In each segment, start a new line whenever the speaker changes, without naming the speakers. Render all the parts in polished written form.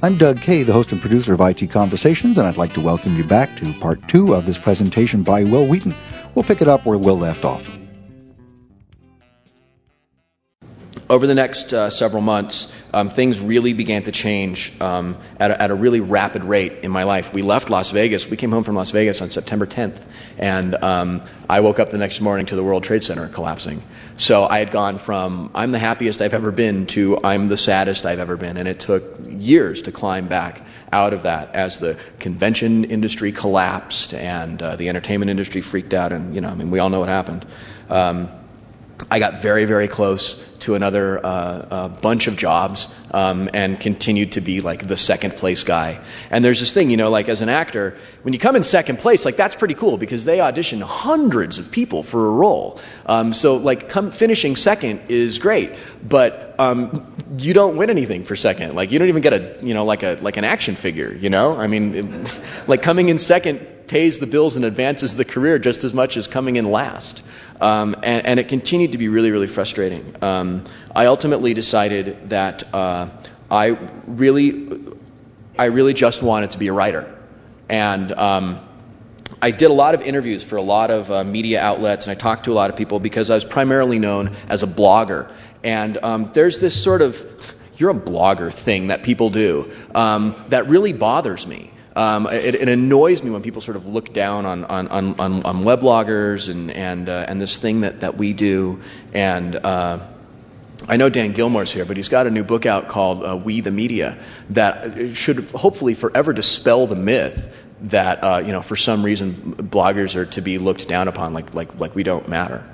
I'm Doug Kay, the host and producer of IT Conversations, and I'd like to welcome you back to part 2 of this presentation by Will Wheaton. We'll pick it up where Will left off.
Over the next several months, things really began to change at a really rapid rate in my life. We left Las Vegas. We came home from Las Vegas on September 10th, and I woke up the next morning to the World Trade Center collapsing. So I had gone from I'm the happiest I've ever been to I'm the saddest I've ever been, and it took years to climb back out of that as the convention industry collapsed and the entertainment industry freaked out, and we all know what happened. I got very, very close to another bunch of jobs and continued to be like the second place guy. And there's this thing, like as an actor, when you come in second place, like that's pretty cool because they audition hundreds of people for a role. So like finishing second is great, but you don't win anything for second. Like you don't even get like an action figure, I mean, like coming in second pays the bills and advances the career just as much as coming in last. And it continued to be really, really frustrating. I ultimately decided that I really just wanted to be a writer. And I did a lot of interviews for a lot of media outlets, and I talked to a lot of people because I was primarily known as a blogger. And there's this sort of, you're a blogger thing that people do that really bothers me. It annoys me when people sort of look down on webloggers and this thing that we do. And I know Dan Gilmore's here, but he's got a new book out called We the Media that should hopefully forever dispel the myth that for some reason bloggers are to be looked down upon like we don't matter.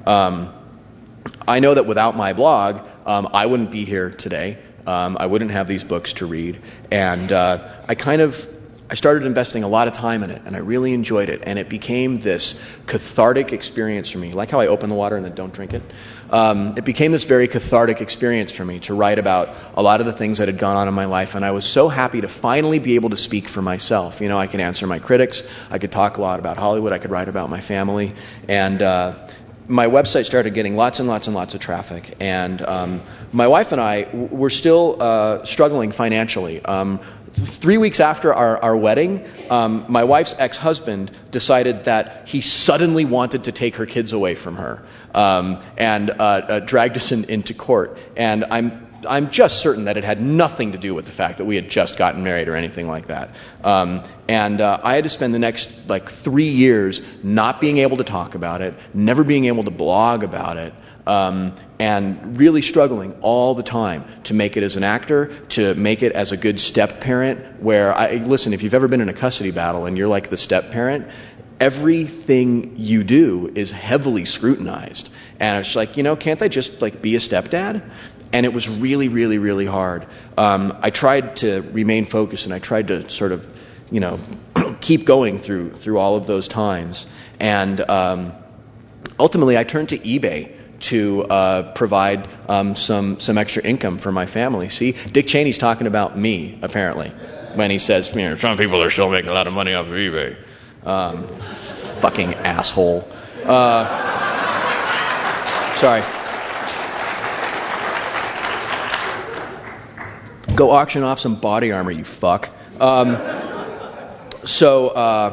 I know that without my blog, I wouldn't be here today. I wouldn't have these books to read, and I started investing a lot of time in it, and I really enjoyed it, and it became this cathartic experience for me. Like how I open the water and then don't drink it? It became this very cathartic experience for me to write about a lot of the things that had gone on in my life, and I was so happy to finally be able to speak for myself. I could answer my critics, I could talk a lot about Hollywood, I could write about my family, and my website started getting lots and lots and lots of traffic, and my wife and I were still struggling financially. 3 weeks after our wedding, my wife's ex-husband decided that he suddenly wanted to take her kids away from her and dragged us into court. And I'm just certain that it had nothing to do with the fact that we had just gotten married or anything like that. And I had to spend the next 3 years not being able to talk about it, never being able to blog about it, and really struggling all the time to make it as an actor, to make it as a good step-parent, where, listen, if you've ever been in a custody battle and you're like the step-parent, everything you do is heavily scrutinized. And it's like, can't I just be a stepdad? And it was really, really, really hard. I tried to remain focused, and I tried to sort of, keep going through all of those times. And ultimately, I turned to eBay to provide some extra income for my family. See, Dick Cheney's talking about me, apparently, when he says, some people are still making a lot of money off of eBay. Fucking asshole. Sorry. Go auction off some body armor, you fuck. So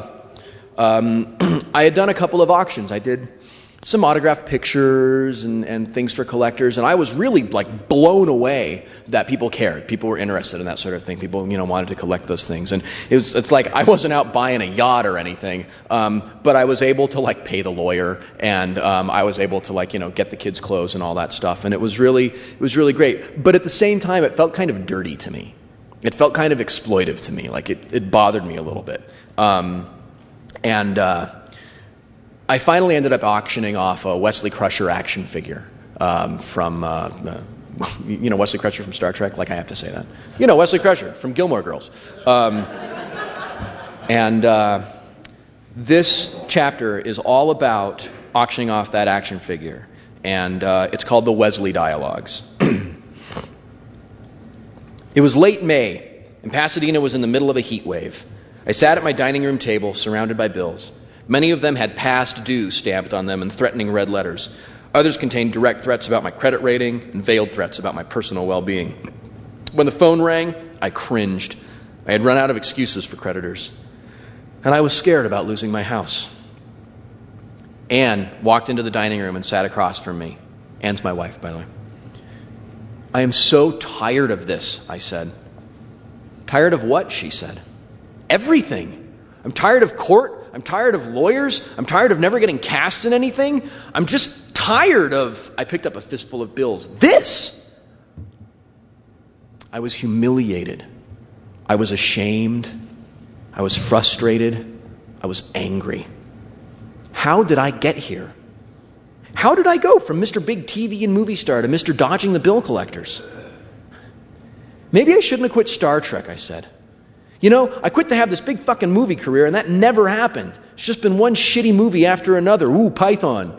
I had done a couple of auctions. I did some autographed pictures and things for collectors, and I was really blown away that people cared. People were interested in that sort of thing. People, wanted to collect those things, and it's like I wasn't out buying a yacht or anything, but I was able to pay the lawyer, and I was able to get the kids' clothes and all that stuff, and it was really great. But at the same time, it felt kind of dirty to me. It felt kind of exploitive to me. It bothered me a little bit, and I finally ended up auctioning off a Wesley Crusher action figure from, Wesley Crusher from Star Trek? I have to say that. Wesley Crusher from Gilmore Girls. And this chapter is all about auctioning off that action figure. And it's called the Wesley Dialogues. It was late May, and Pasadena was in the middle of a heat wave. I sat at my dining room table, surrounded by bills. Many of them had past due stamped on them in threatening red letters. Others contained direct threats about my credit rating and veiled threats about my personal well-being. When the phone rang, I cringed. I had run out of excuses for creditors. And I was scared about losing my house. Anne walked into the dining room and sat across from me. Anne's my wife, by the way. I am so tired of this, I said. Tired of what? She said. Everything. I'm tired of court. I'm tired of lawyers. I'm tired of never getting cast in anything. I'm just tired of... I picked up a fistful of bills. This! I was humiliated. I was ashamed. I was frustrated. I was angry. How did I get here? How did I go from Mr. Big TV and movie star to Mr. Dodging the Bill Collectors? Maybe I shouldn't have quit Star Trek, I said. You know, I quit to have this big fucking movie career, and that never happened. It's just been one shitty movie after another. Ooh, Python.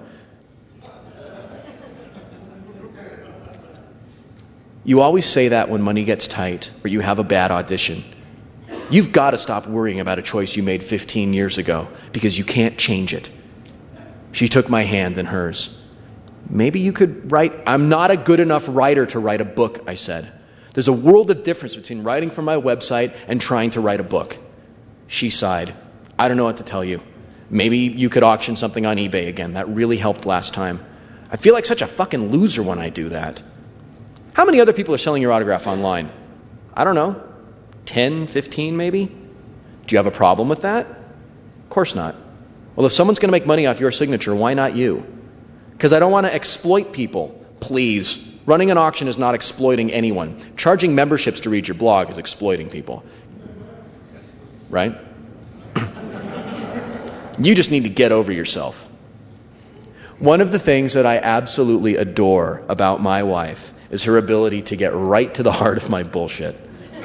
You always say that when money gets tight or you have a bad audition. You've got to stop worrying about a choice you made 15 years ago because you can't change it. She took my hand in hers. Maybe you could write... I'm not a good enough writer to write a book, I said. There's a world of difference between writing for my website and trying to write a book. She sighed. I don't know what to tell you. Maybe you could auction something on eBay again. That really helped last time. I feel like such a fucking loser when I do that. How many other people are selling your autograph online? I don't know. 10, 15 maybe? Do you have a problem with that? Of course not. Well, if someone's going to make money off your signature, why not you? Because I don't want to exploit people. Please. Running an auction is not exploiting anyone. Charging memberships to read your blog is exploiting people. Right? You just need to get over yourself. One of the things that I absolutely adore about my wife is her ability to get right to the heart of my bullshit.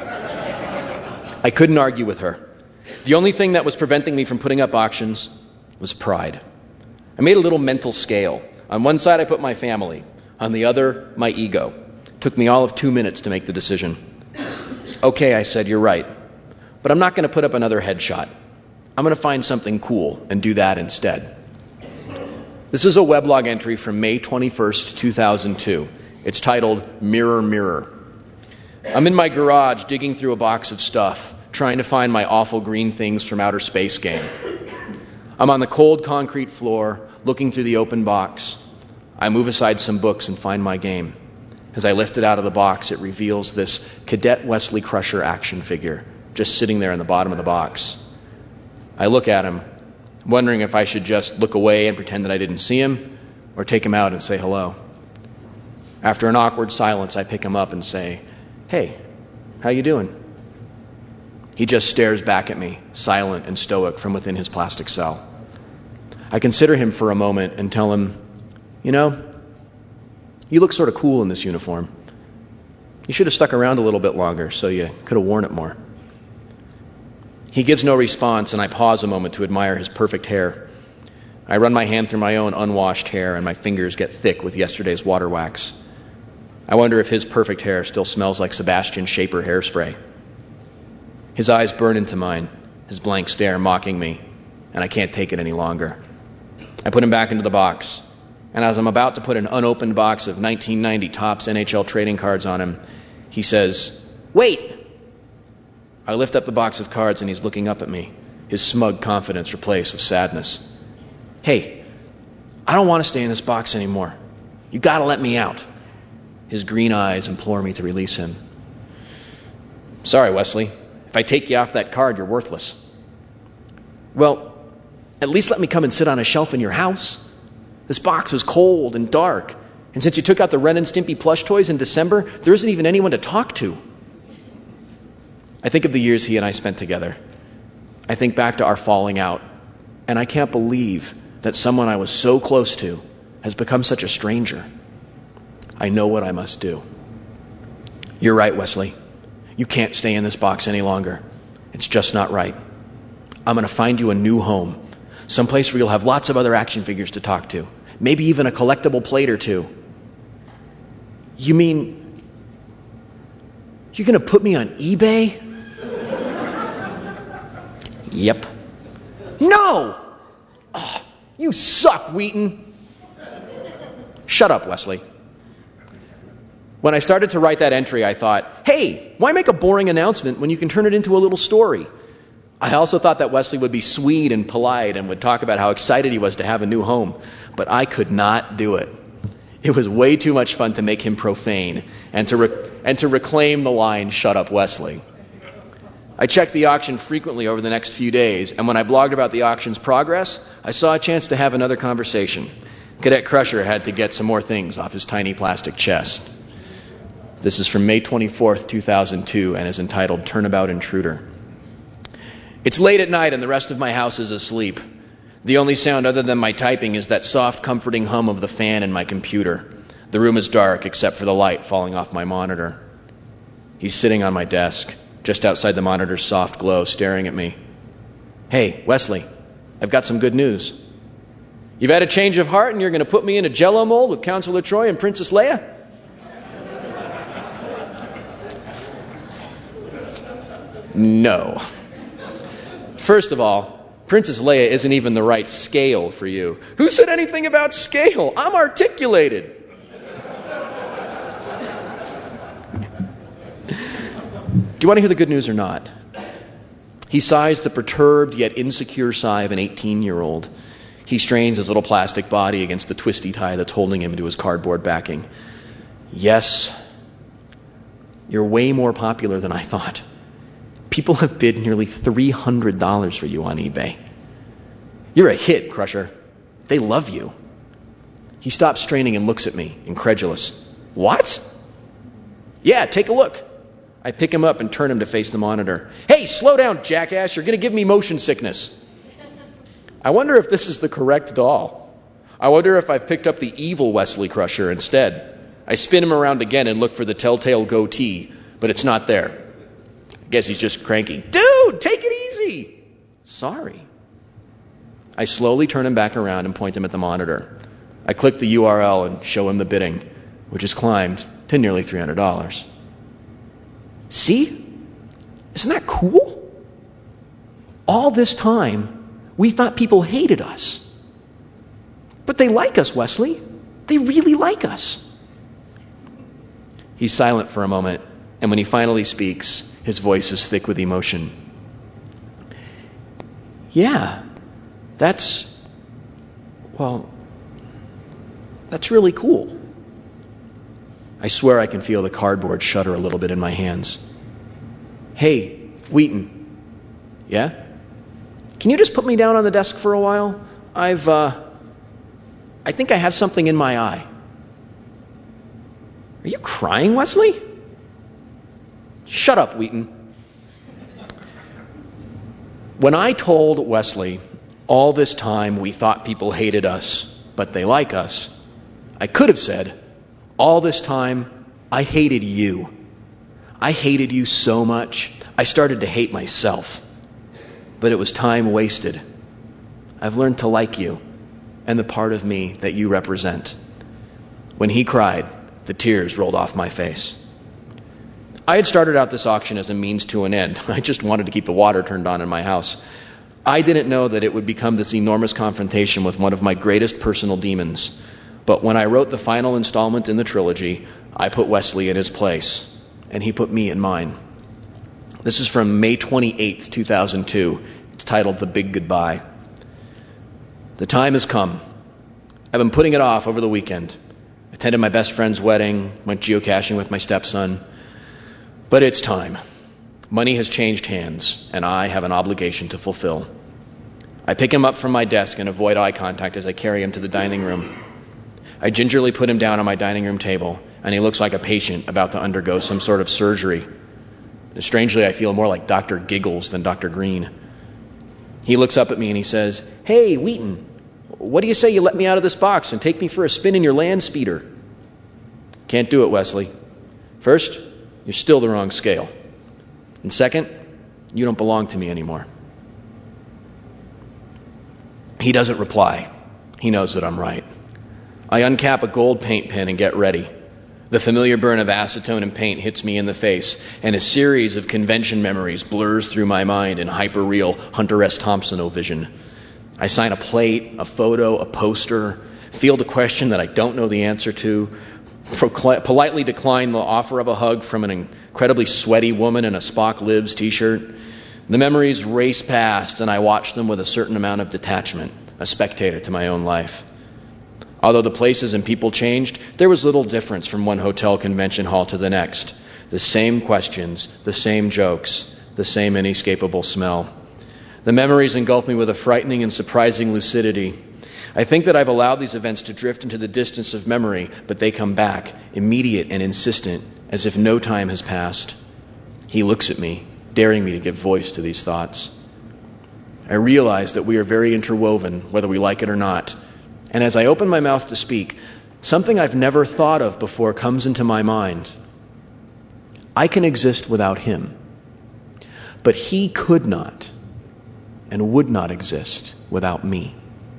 I couldn't argue with her. The only thing that was preventing me from putting up auctions was pride. I made a little mental scale. On one side, I put my family. On the other, my ego. It took me all of 2 minutes to make the decision. Okay, I said, you're right. But I'm not going to put up another headshot. I'm going to find something cool and do that instead. This is a weblog entry from May 21st, 2002. It's titled, Mirror, Mirror. I'm in my garage digging through a box of stuff, trying to find my awful green things from outer space game. I'm on the cold concrete floor, looking through the open box. I move aside some books and find my game. As I lift it out of the box, it reveals this Cadet Wesley Crusher action figure, just sitting there in the bottom of the box. I look at him, wondering if I should just look away and pretend that I didn't see him, or take him out and say hello. After an awkward silence, I pick him up and say, "Hey, how you doing?" He just stares back at me, silent and stoic from within his plastic cell. I consider him for a moment and tell him, "You know, you look sort of cool in this uniform. You should have stuck around a little bit longer so you could have worn it more." He gives no response, and I pause a moment to admire his perfect hair. I run my hand through my own unwashed hair, and my fingers get thick with yesterday's water wax. I wonder if his perfect hair still smells like Sebastian Shaper hairspray. His eyes burn into mine, his blank stare mocking me, and I can't take it any longer. I put him back into the box, and as I'm about to put an unopened box of 1990 Topps NHL trading cards on him, he says, "Wait!" I lift up the box of cards, and he's looking up at me, his smug confidence replaced with sadness. "Hey, I don't want to stay in this box anymore. You got to let me out." His green eyes implore me to release him. "Sorry, Wesley. If I take you off that card, you're worthless." "Well, at least let me come and sit on a shelf in your house. This box is cold and dark, and since you took out the Ren and Stimpy plush toys in December, there isn't even anyone to talk to." I think of the years he and I spent together. I think back to our falling out, and I can't believe that someone I was so close to has become such a stranger. I know what I must do. "You're right, Wesley. You can't stay in this box any longer. It's just not right. I'm going to find you a new home, someplace where you'll have lots of other action figures to talk to, maybe even a collectible plate or two." "You mean you're going to put me on eBay?" "Yep." "No! Oh, you suck, Wheaton." "Shut up, Wesley." When I started to write that entry, I thought, hey, why make a boring announcement when you can turn it into a little story? I also thought that Wesley would be sweet and polite and would talk about how excited he was to have a new home, but I could not do it. It was way too much fun to make him profane and to reclaim the line, "Shut up, Wesley." I checked the auction frequently over the next few days, and when I blogged about the auction's progress, I saw a chance to have another conversation. Cadet Crusher had to get some more things off his tiny plastic chest. This is from May 24th, 2002, and is entitled Turnabout Intruder. It's late at night and the rest of my house is asleep. The only sound other than my typing is that soft, comforting hum of the fan in my computer. The room is dark except for the light falling off my monitor. He's sitting on my desk, just outside the monitor's soft glow, staring at me. "Hey, Wesley, I've got some good news. You've had a change of heart and you're going to put me in a Jell-O mold with Counselor Troy and Princess Leia?" No. First of all, Princess Leia isn't even the right scale for you. Who said anything about scale? I'm articulated. Do you want to hear the good news or not? He sighs the perturbed yet insecure sigh of an 18-year-old. He strains his little plastic body against the twisty tie that's holding him to his cardboard backing. Yes, you're way more popular than I thought. People have bid nearly $300 for you on eBay. You're a hit, Crusher. They love you. He stops straining and looks at me, incredulous. What? Yeah, take a look. I pick him up and turn him to face the monitor. Hey, slow down, jackass. You're going to give me motion sickness. I wonder if this is the correct doll. I wonder if I've picked up the evil Wesley Crusher instead. I spin him around again and look for the telltale goatee, but it's not there. I guess he's just cranky. Dude, take it easy. Sorry. I slowly turn him back around and point him at the monitor. I click the URL and show him the bidding, which has climbed to nearly $300. See? Isn't that cool? All this time, we thought people hated us. But they like us, Wesley. They really like us. He's silent for a moment, and when he finally speaks, his voice is thick with emotion. Yeah, that's really cool. I swear I can feel the cardboard shudder a little bit in my hands. Hey, Wheaton. Yeah? Can you just put me down on the desk for a while? I think I have something in my eye. Are you crying, Wesley? Shut up, Wheaton. When I told Wesley all this time we thought people hated us, but they like us, I could have said, all this time I hated you. I hated you so much, I started to hate myself. But it was time wasted. I've learned to like you and the part of me that you represent. When he cried, the tears rolled off my face. I had started out this auction as a means to an end. I just wanted to keep the water turned on in my house. I didn't know that it would become this enormous confrontation with one of my greatest personal demons. But when I wrote the final installment in the trilogy, I put Wesley in his place, and he put me in mine. This is from May 28th, 2002. It's titled The Big Goodbye. The time has come. I've been putting it off over the weekend. Attended my best friend's wedding, went geocaching with my stepson. But it's time. Money has changed hands, and I have an obligation to fulfill. I pick him up from my desk and avoid eye contact as I carry him to the dining room. I gingerly put him down on my dining room table, and he looks like a patient about to undergo some sort of surgery. And strangely, I feel more like Dr. Giggles than Dr. Green. He looks up at me and he says, "Hey, Wheaton, what do you say you let me out of this box and take me for a spin in your land speeder?" Can't do it, Wesley. First, you're still the wrong scale. And second, you don't belong to me anymore. He doesn't reply. He knows that I'm right. I uncap a gold paint pen and get ready. The familiar burn of acetone and paint hits me in the face, and a series of convention memories blurs through my mind in hyper-real Hunter S. Thompson-o vision. I sign a plate, a photo, a poster, field a question that I don't know the answer to, politely decline the offer of a hug from an incredibly sweaty woman in a Spock Lives t-shirt. The memories race past, and I watch them with a certain amount of detachment, a spectator to my own life. Although the places and people changed, there was little difference from one hotel convention hall to the next. The same questions, the same jokes, the same inescapable smell. The memories engulf me with a frightening and surprising lucidity. I think that I've allowed these events to drift into the distance of memory, but they come back, immediate and insistent, as if no time has passed. He looks at me, daring me to give voice to these thoughts. I realize that we are very interwoven, whether we like it or not. And as I open my mouth to speak, something I've never thought of before comes into my mind. I can exist without him, but he could not and would not exist without me.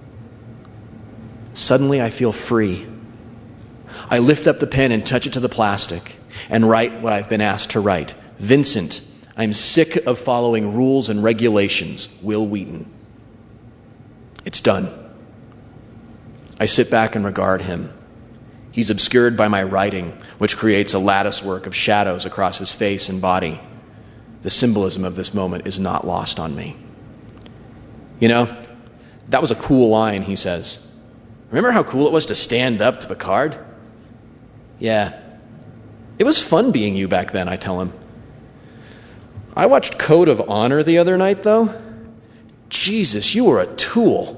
Suddenly I feel free. I lift up the pen and touch it to the plastic and write what I've been asked to write. Vincent, I'm sick of following rules and regulations. Wil Wheaton. It's done. I sit back and regard him. He's obscured by my writing, which creates a lattice work of shadows across his face and body. The symbolism of this moment is not lost on me. You know, that was a cool line, he says. Remember how cool it was to stand up to Picard? Yeah. It was fun being you back then, I tell him. I watched Code of Honor the other night, though. Jesus, you were a tool.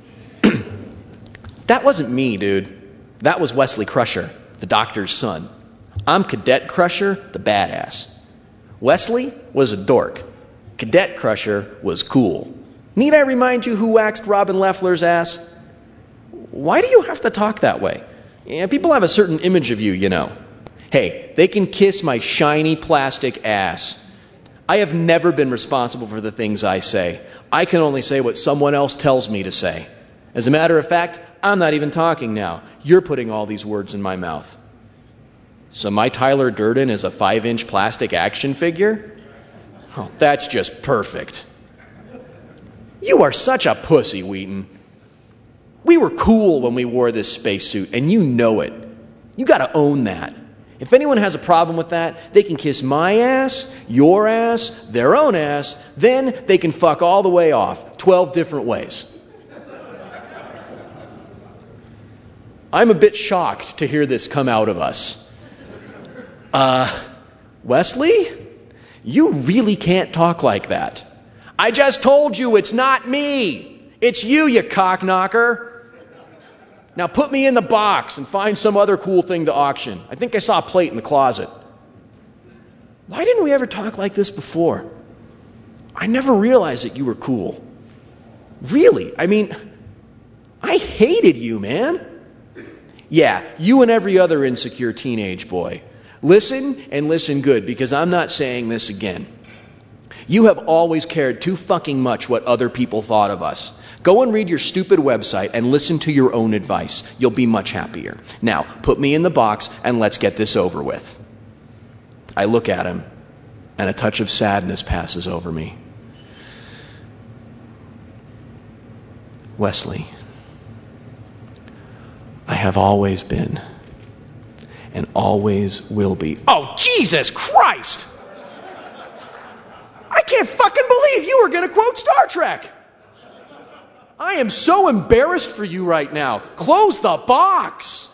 That wasn't me, dude. That was Wesley Crusher, the doctor's son. I'm Cadet Crusher, the badass. Wesley was a dork. Cadet Crusher was cool. Need I remind you who waxed Robin Leffler's ass? Why do you have to talk that way? Yeah, people have a certain image of you, you know. Hey, they can kiss my shiny plastic ass. I have never been responsible for the things I say. I can only say what someone else tells me to say. As a matter of fact, I'm not even talking now. You're putting all these words in my mouth. So my Tyler Durden is a 5-inch plastic action figure? Oh, that's just perfect. You are such a pussy, Wheaton. We were cool when we wore this spacesuit, and you know it. You gotta own that. If anyone has a problem with that, they can kiss my ass, your ass, their own ass, then they can fuck all the way off, 12 different ways. I'm a bit shocked to hear this come out of us. Wesley? You really can't talk like that. I just told you it's not me. It's you cockknocker. Now put me in the box and find some other cool thing to auction. I think I saw a plate in the closet. Why didn't we ever talk like this before? I never realized that you were cool. Really? I mean, I hated you, man. Yeah, you and every other insecure teenage boy. Listen and listen good, because I'm not saying this again. You have always cared too fucking much what other people thought of us. Go and read your stupid website and listen to your own advice. You'll be much happier. Now, put me in the box and let's get this over with. I look at him, and a touch of sadness passes over me. Wesley, I have always been and always will be. Oh, Jesus Christ! I can't fucking believe you were going to quote Star Trek. I am so embarrassed for you right now. Close the box.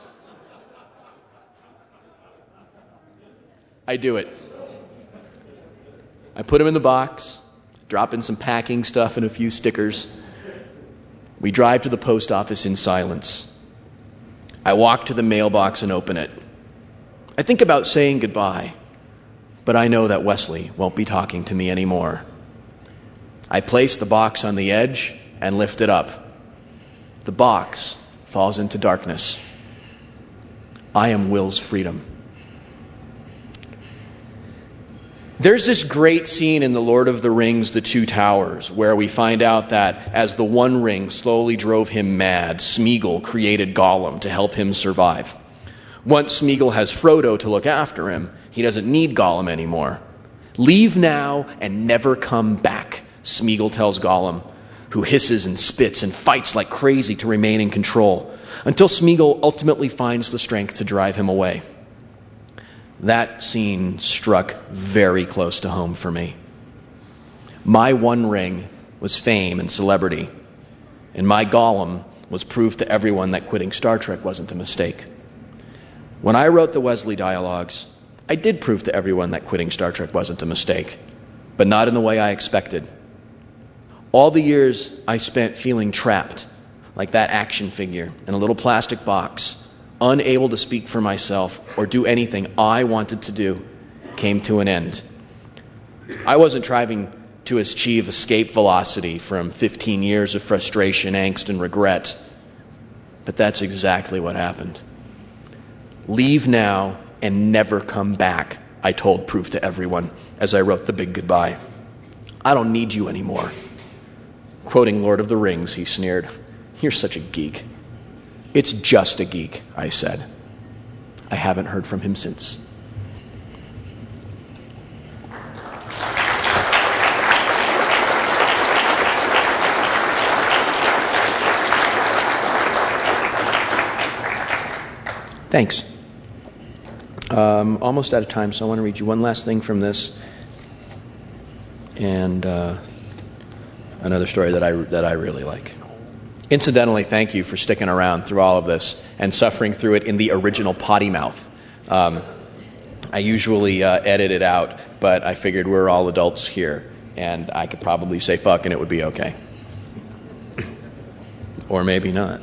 I do it. I put him in the box, drop in some packing stuff and a few stickers. We drive to the post office in silence. I walk to the mailbox and open it. I think about saying goodbye, but I know that Wesley won't be talking to me anymore. I place the box on the edge and lift it up. The box falls into darkness. I am Wil's freedom. There's this great scene in The Lord of the Rings, The Two Towers, where we find out that as the One Ring slowly drove him mad, Smeagol created Gollum to help him survive. Once Smeagol has Frodo to look after him, he doesn't need Gollum anymore. Leave now and never come back, Smeagol tells Gollum, who hisses and spits and fights like crazy to remain in control. until Smeagol ultimately finds the strength to drive him away. That scene struck very close to home for me. My One Ring was fame and celebrity, and my Gollum was proof to everyone that quitting Star Trek wasn't a mistake. When I wrote the Wesley dialogues, I did prove to everyone that quitting Star Trek wasn't a mistake, but not in the way I expected. All the years I spent feeling trapped, like that action figure in a little plastic box, unable to speak for myself or do anything I wanted to do, came to an end. I wasn't trying to achieve escape velocity from 15 years of frustration, angst, and regret, but that's exactly what happened. Leave now and never come back, I told Proof to everyone as I wrote the big goodbye. I don't need you anymore. Quoting Lord of the Rings, he sneered, "You're such a geek." "It's just a geek," I said. I haven't heard from him since. Thanks. Almost out of time, so I want to read you one last thing from this, and another story that I really like. Incidentally, thank you for sticking around through all of this and suffering through it in the original potty mouth. I usually edit it out, but I figured we're all adults here, and I could probably say fuck and it would be okay. Or maybe not.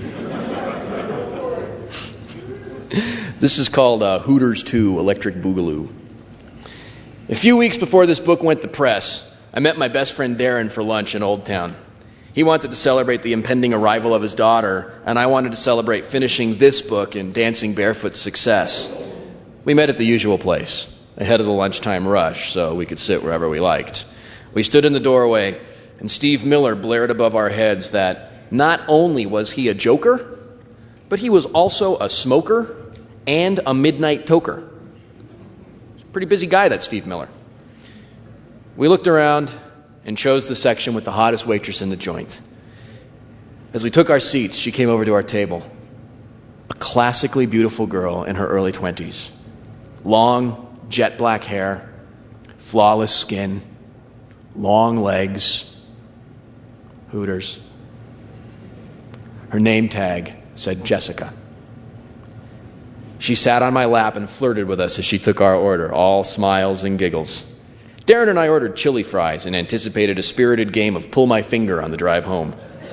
This is called Hooters 2 Electric Boogaloo. A few weeks before this book went to press, I met my best friend Darren for lunch in Old Town. He wanted to celebrate the impending arrival of his daughter, and I wanted to celebrate finishing this book and Dancing Barefoot's success. We met at the usual place, ahead of the lunchtime rush, so we could sit wherever we liked. We stood in the doorway, and Steve Miller blared above our heads that not only was he a joker, but he was also a smoker and a midnight toker. Pretty busy guy, that Steve Miller. We looked around and chose the section with the hottest waitress in the joint. As we took our seats, she came over to our table. A classically beautiful girl in her early 20s. Long, jet black hair, flawless skin, long legs. Hooters. Her name tag said Jessica. She sat on my lap and flirted with us as she took our order, all smiles and giggles. Darren and I ordered chili fries and anticipated a spirited game of pull my finger on the drive home.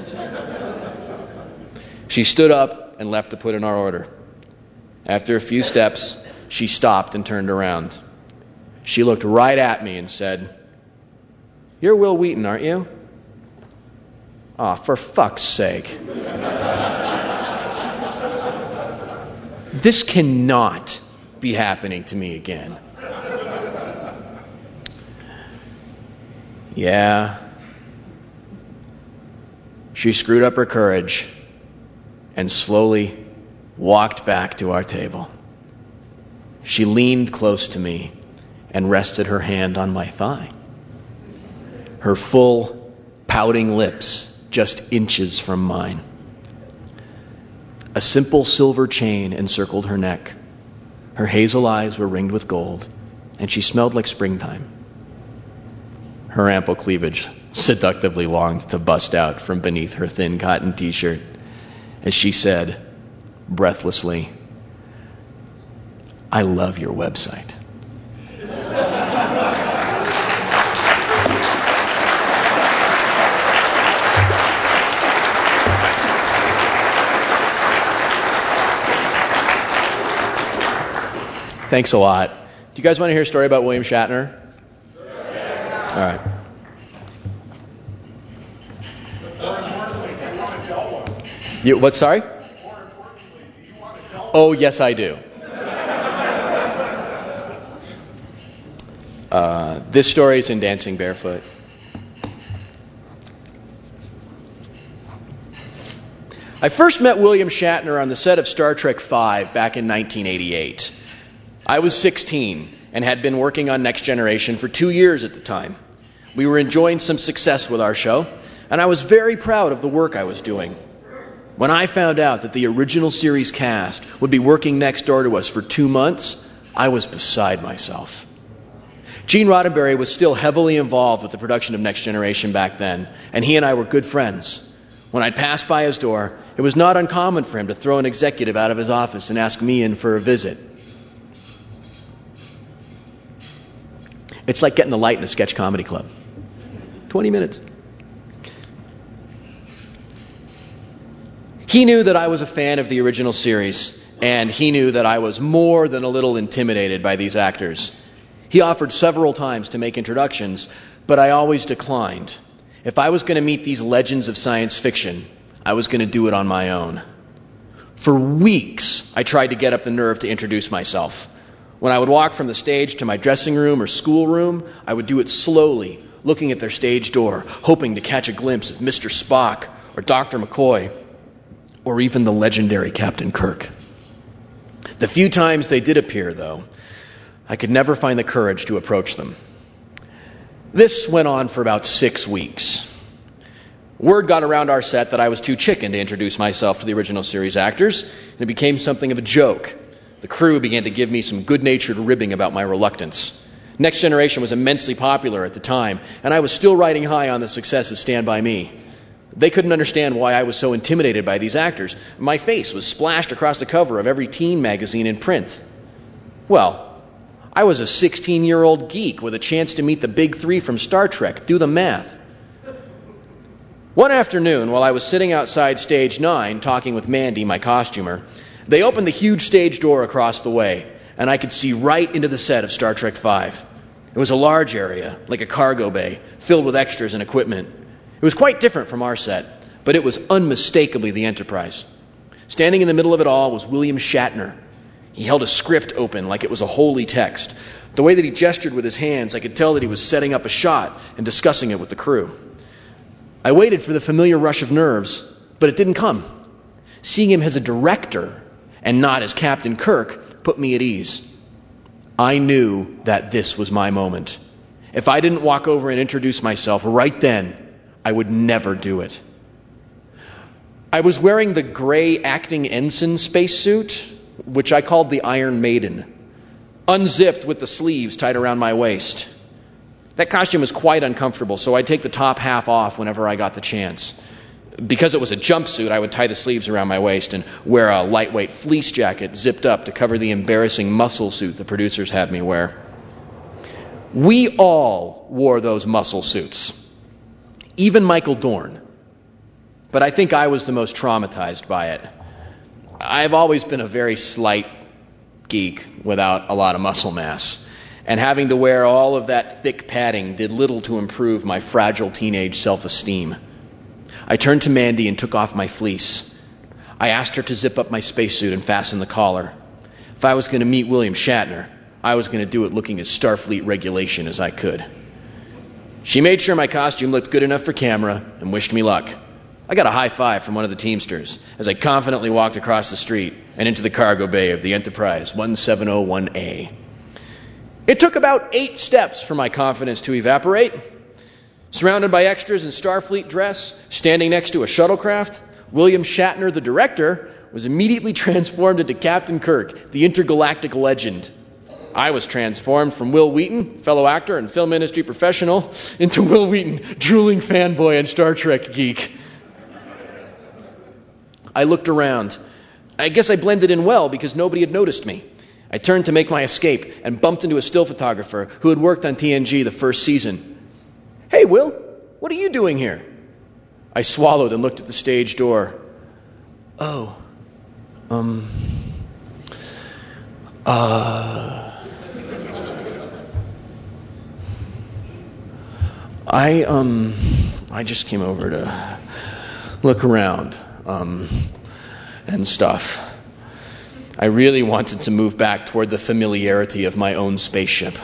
She stood up and left to put in our order. After a few steps, she stopped and turned around. She looked right at me and said, "You're Wil Wheaton, aren't you?" "Aw, for fuck's sake. This cannot be happening to me again." Yeah. She screwed up her courage and slowly walked back to our table. She leaned close to me and rested her hand on my thigh. Her full, pouting lips just inches from mine. A simple silver chain encircled her neck. Her hazel eyes were ringed with gold, and she smelled like springtime. Her ample cleavage seductively longed to bust out from beneath her thin cotton t-shirt as she said, breathlessly, "I love your website." Thanks a lot. Do you guys want to hear a story about William Shatner? All right. You, what, sorry? Oh, yes, I do. This story is in Dancing Barefoot. I first met William Shatner on the set of Star Trek V back in 1988. I was 16 and had been working on Next Generation for 2 years at the time. We were enjoying some success with our show, and I was very proud of the work I was doing. When I found out that the original series cast would be working next door to us for 2 months, I was beside myself. Gene Roddenberry was still heavily involved with the production of Next Generation back then, and he and I were good friends. When I'd pass by his door, it was not uncommon for him to throw an executive out of his office and ask me in for a visit. It's like getting the light in a sketch comedy club. 20 minutes. He knew that I was a fan of the original series, and he knew that I was more than a little intimidated by these actors. He offered several times to make introductions, but I always declined. If I was going to meet these legends of science fiction, I was going to do it on my own. For weeks, I tried to get up the nerve to introduce myself. When I would walk from the stage to my dressing room or schoolroom, I would do it slowly, looking at their stage door, hoping to catch a glimpse of Mr. Spock or Dr. McCoy, or even the legendary Captain Kirk. The few times they did appear, though, I could never find the courage to approach them. This went on for about 6 weeks. Word got around our set that I was too chicken to introduce myself to the original series actors, and it became something of a joke. The crew began to give me some good-natured ribbing about my reluctance. Next Generation was immensely popular at the time, and I was still riding high on the success of Stand By Me. They couldn't understand why I was so intimidated by these actors. My face was splashed across the cover of every teen magazine in print. Well, I was a 16-year-old geek with a chance to meet the big three from Star Trek. Do the math. One afternoon, while I was sitting outside Stage 9 talking with Mandy, my costumer, they opened the huge stage door across the way, and I could see right into the set of Star Trek V. It was a large area, like a cargo bay, filled with extras and equipment. It was quite different from our set, but it was unmistakably the Enterprise. Standing in the middle of it all was William Shatner. He held a script open like it was a holy text. The way that he gestured with his hands, I could tell that he was setting up a shot and discussing it with the crew. I waited for the familiar rush of nerves, but it didn't come. Seeing him as a director and not as Captain Kirk put me at ease. I knew that this was my moment. If I didn't walk over and introduce myself right then, I would never do it. I was wearing the gray acting ensign spacesuit, which I called the Iron Maiden, unzipped with the sleeves tied around my waist. That costume was quite uncomfortable, so I'd take the top half off whenever I got the chance. Because it was a jumpsuit, I would tie the sleeves around my waist and wear a lightweight fleece jacket zipped up to cover the embarrassing muscle suit the producers had me wear. We all wore those muscle suits. Even Michael Dorn. But I think I was the most traumatized by it. I've always been a very slight geek without a lot of muscle mass, and having to wear all of that thick padding did little to improve my fragile teenage self-esteem. I turned to Mandy and took off my fleece. I asked her to zip up my spacesuit and fasten the collar. If I was going to meet William Shatner, I was going to do it looking as Starfleet regulation as I could. She made sure my costume looked good enough for camera and wished me luck. I got a high five from one of the Teamsters as I confidently walked across the street and into the cargo bay of the Enterprise 1701A. It took about 8 steps for my confidence to evaporate. Surrounded by extras in Starfleet dress, standing next to a shuttlecraft, William Shatner, the director, was immediately transformed into Captain Kirk, the intergalactic legend. I was transformed from Wil Wheaton, fellow actor and film industry professional, into Wil Wheaton, drooling fanboy and Star Trek geek. I looked around. I guess I blended in well because nobody had noticed me. I turned to make my escape and bumped into a still photographer who had worked on TNG the first season. "Hey, Will, what are you doing here?" I swallowed and looked at the stage door. I just came over to look around, and stuff. I really wanted to move back toward the familiarity of my own spaceship.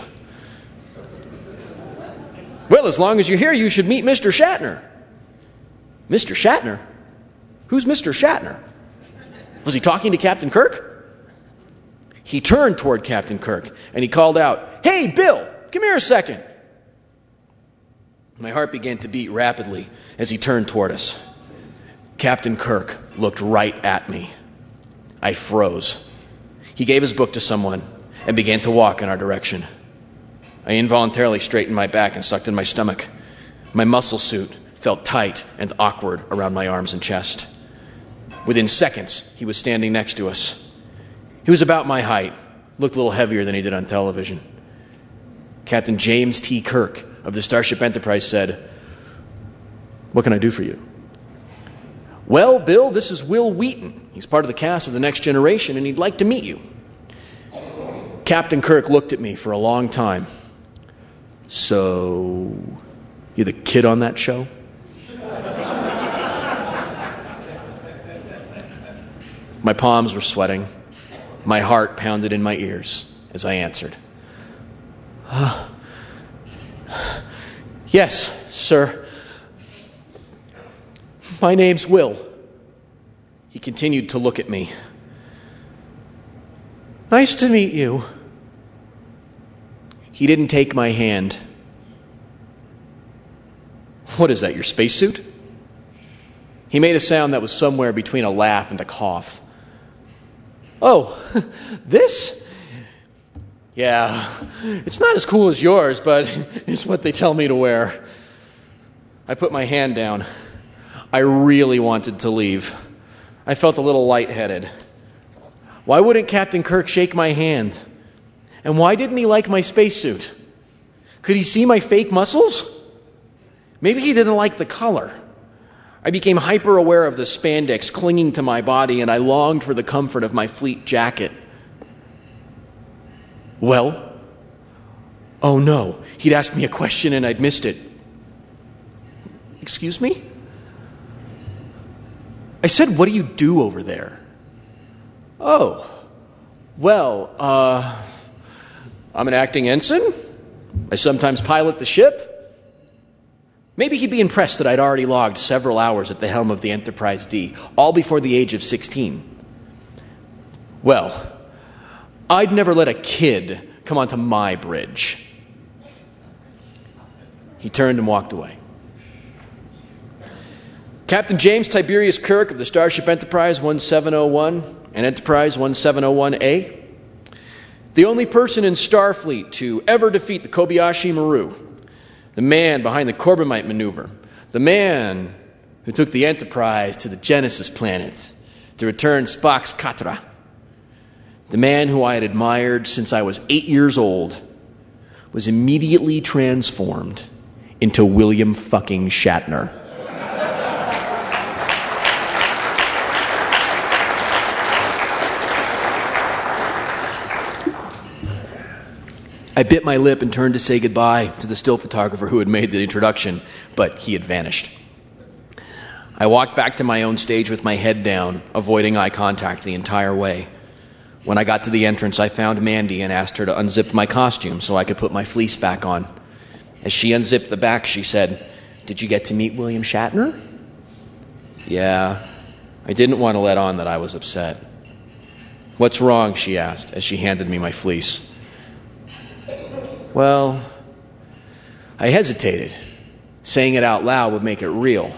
"Well, as long as you're here, you should meet Mr. Shatner." "Mr. Shatner? Who's Mr. Shatner? Was he talking to Captain Kirk?" He turned toward Captain Kirk, and he called out, "Hey, Bill, come here a second." My heart began to beat rapidly as he turned toward us. Captain Kirk looked right at me. I froze. He gave his book to someone and began to walk in our direction. I involuntarily straightened my back and sucked in my stomach. My muscle suit felt tight and awkward around my arms and chest. Within seconds, he was standing next to us. He was about my height, looked a little heavier than he did on television. Captain James T. Kirk of the Starship Enterprise said, "What can I do for you?" "Well, Bill, this is Wil Wheaton. He's part of the cast of The Next Generation, and he'd like to meet you." Captain Kirk looked at me for a long time. "So, you're the kid on that show?" My palms were sweating. My heart pounded in my ears as I answered. "Yes, sir. My name's Will." He continued to look at me. "Nice to meet you." He didn't take my hand. "What is that, your spacesuit?" He made a sound that was somewhere between a laugh and a cough. "Oh, this? Yeah, it's not as cool as yours, but it's what they tell me to wear." I put my hand down. I really wanted to leave. I felt a little lightheaded. Why wouldn't Captain Kirk shake my hand? And why didn't he like my spacesuit? Could he see my fake muscles? Maybe he didn't like the color. I became hyper-aware of the spandex clinging to my body, and I longed for the comfort of my fleet jacket. "Well?" Oh no, he'd asked me a question and I'd missed it. "Excuse me?" I said, "What do you do over there?" "Oh, well, I'm an acting ensign. I sometimes pilot the ship." Maybe he'd be impressed that I'd already logged several hours at the helm of the Enterprise D, all before the age of 16. "Well, I'd never let a kid come onto my bridge." He turned and walked away. Captain James Tiberius Kirk of the Starship Enterprise 1701 and Enterprise 1701A. The only person in Starfleet to ever defeat the Kobayashi Maru. The man behind the Corbomite maneuver. The man who took the Enterprise to the Genesis planet to return Spock's Katra. The man who I had admired since I was 8 years old was immediately transformed into William fucking Shatner. I bit my lip and turned to say goodbye to the still photographer who had made the introduction, but he had vanished. I walked back to my own stage with my head down, avoiding eye contact the entire way. When I got to the entrance, I found Mandy and asked her to unzip my costume so I could put my fleece back on. As she unzipped the back, she said, "Did you get to meet William Shatner?" "Yeah." I didn't want to let on that I was upset. "What's wrong?" she asked as she handed me my fleece. Well, I hesitated. Saying it out loud would make it real.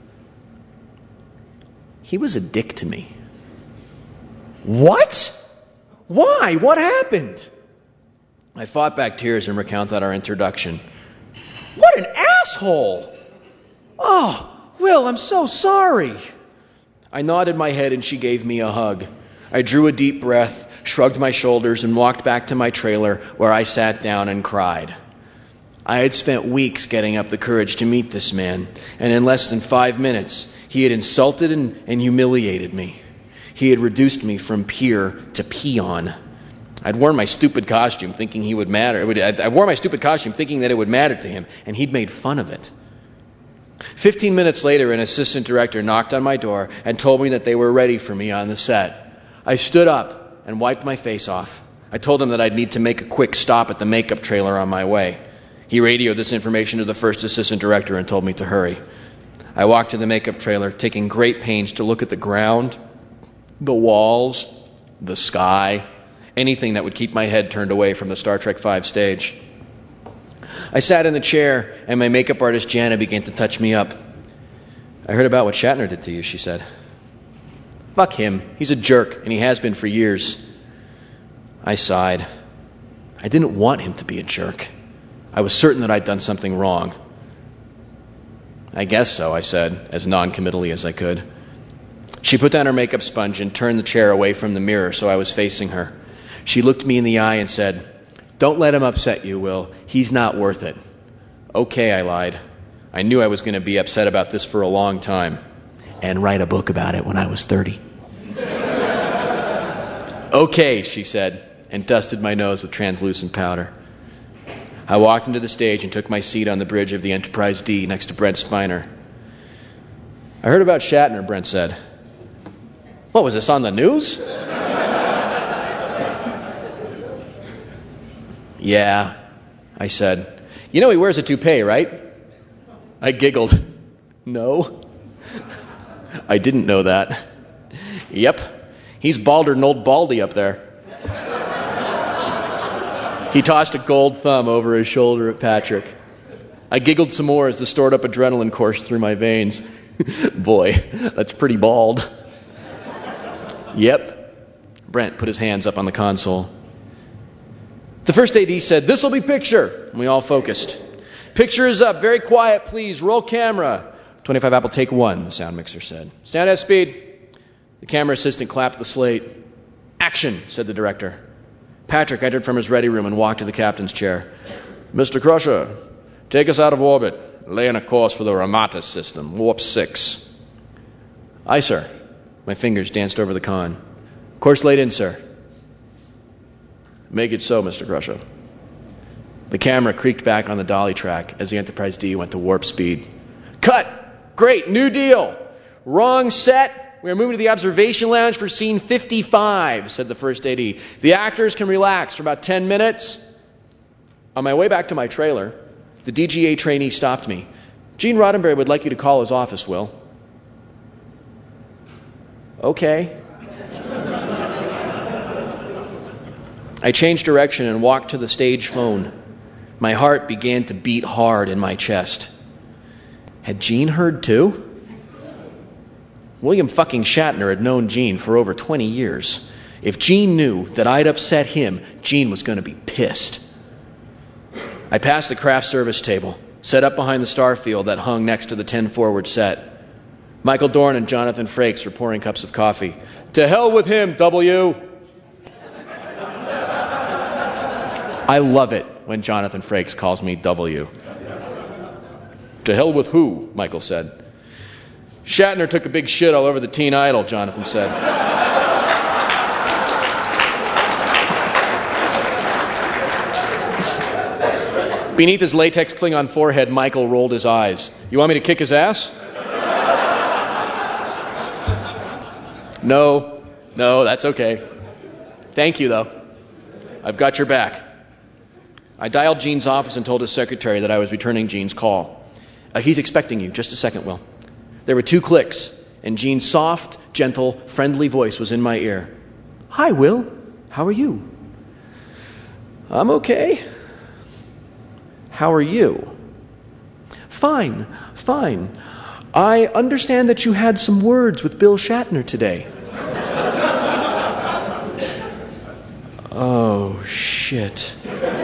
He was a dick to me. "What? Why? What happened?" I fought back tears and recounted our introduction. "What an asshole! Oh, Will, I'm so sorry." I nodded my head and she gave me a hug. I drew a deep breath, shrugged my shoulders, and walked back to my trailer where I sat down and cried. I had spent weeks getting up the courage to meet this man, and in less than 5 minutes, he had insulted and humiliated me. He had reduced me from peer to peon. I'd worn my stupid costume thinking he would matter. I wore my stupid costume thinking that it would matter to him, and he'd made fun of it. 15 minutes later, an assistant director knocked on my door and told me that they were ready for me on the set. I stood up and wiped my face off. I told him that I'd need to make a quick stop at the makeup trailer on my way. He radioed this information to the first assistant director and told me to hurry. I walked to the makeup trailer, taking great pains to look at the ground, the walls, the sky, anything that would keep my head turned away from the Star Trek V stage. I sat in the chair, and my makeup artist Jana began to touch me up. I heard about what Shatner did to you, she said. Fuck him. He's a jerk, and he has been for years. I sighed. I didn't want him to be a jerk. I was certain that I'd done something wrong. I guess so, I said, as non-committally as I could. She put down her makeup sponge and turned the chair away from the mirror so I was facing her. She looked me in the eye and said, "Don't let him upset you, Will. He's not worth it." Okay, I lied. I knew I was going to be upset about this for a long time. And write a book about it when I was 30. Okay, she said, and dusted my nose with translucent powder. I walked into the stage and took my seat on the bridge of the Enterprise D next to Brent Spiner. I heard about Shatner, Brent said. What, was this on the news? Yeah, I said. You know he wears a toupee, right? I giggled. No. I didn't know that. Yep. He's balder than old Baldy up there. He tossed a gold thumb over his shoulder at Patrick. I giggled some more as the stored-up adrenaline coursed through my veins. Boy, that's pretty bald. Yep. Brent put his hands up on the console. The first AD said, "This'll be picture." And we all focused. "Picture is up. Very quiet, please. Roll camera." 25 Apple, take one, the sound mixer said. "Sound has speed." The camera assistant clapped the slate. "Action," said the director. Patrick entered from his ready room and walked to the captain's chair. "Mr. Crusher, take us out of orbit. Lay in a course for the Ramata system, warp 6. "Aye, sir." My fingers danced over the con. "Course laid in, sir." "Make it so, Mr. Crusher." The camera creaked back on the dolly track as the Enterprise D went to warp speed. "Cut! Great, new deal. Wrong set. We are moving to the observation lounge for scene 55, said the first AD. The actors can relax for about 10 minutes. On my way back to my trailer, the DGA trainee stopped me. "Gene Roddenberry would like you to call his office, Will." Okay. I changed direction and walked to the stage phone. My heart began to beat hard in my chest. Had Gene heard too? William fucking Shatner had known Gene for over 20 years. If Gene knew that I'd upset him, Gene was going to be pissed. I passed the craft service table, set up behind the starfield that hung next to the 10 forward set. Michael Dorn and Jonathan Frakes were pouring cups of coffee. "To hell with him, W." I love it when Jonathan Frakes calls me W. "To hell with who?" Michael said. "Shatner took a big shit all over the Teen Idol," Jonathan said. Beneath his latex Klingon forehead, Michael rolled his eyes. "You want me to kick his ass?" No, that's okay. Thank you, though. I've got your back. I dialed Gene's office and told his secretary that I was returning Gene's call. "He's expecting you. Just a second, Will." There were 2 clicks, and Gene's soft, gentle, friendly voice was in my ear. "Hi, Will. How are you?" "I'm okay." "How are you?" Fine. I understand that you had some words with Bill Shatner today." Oh, shit.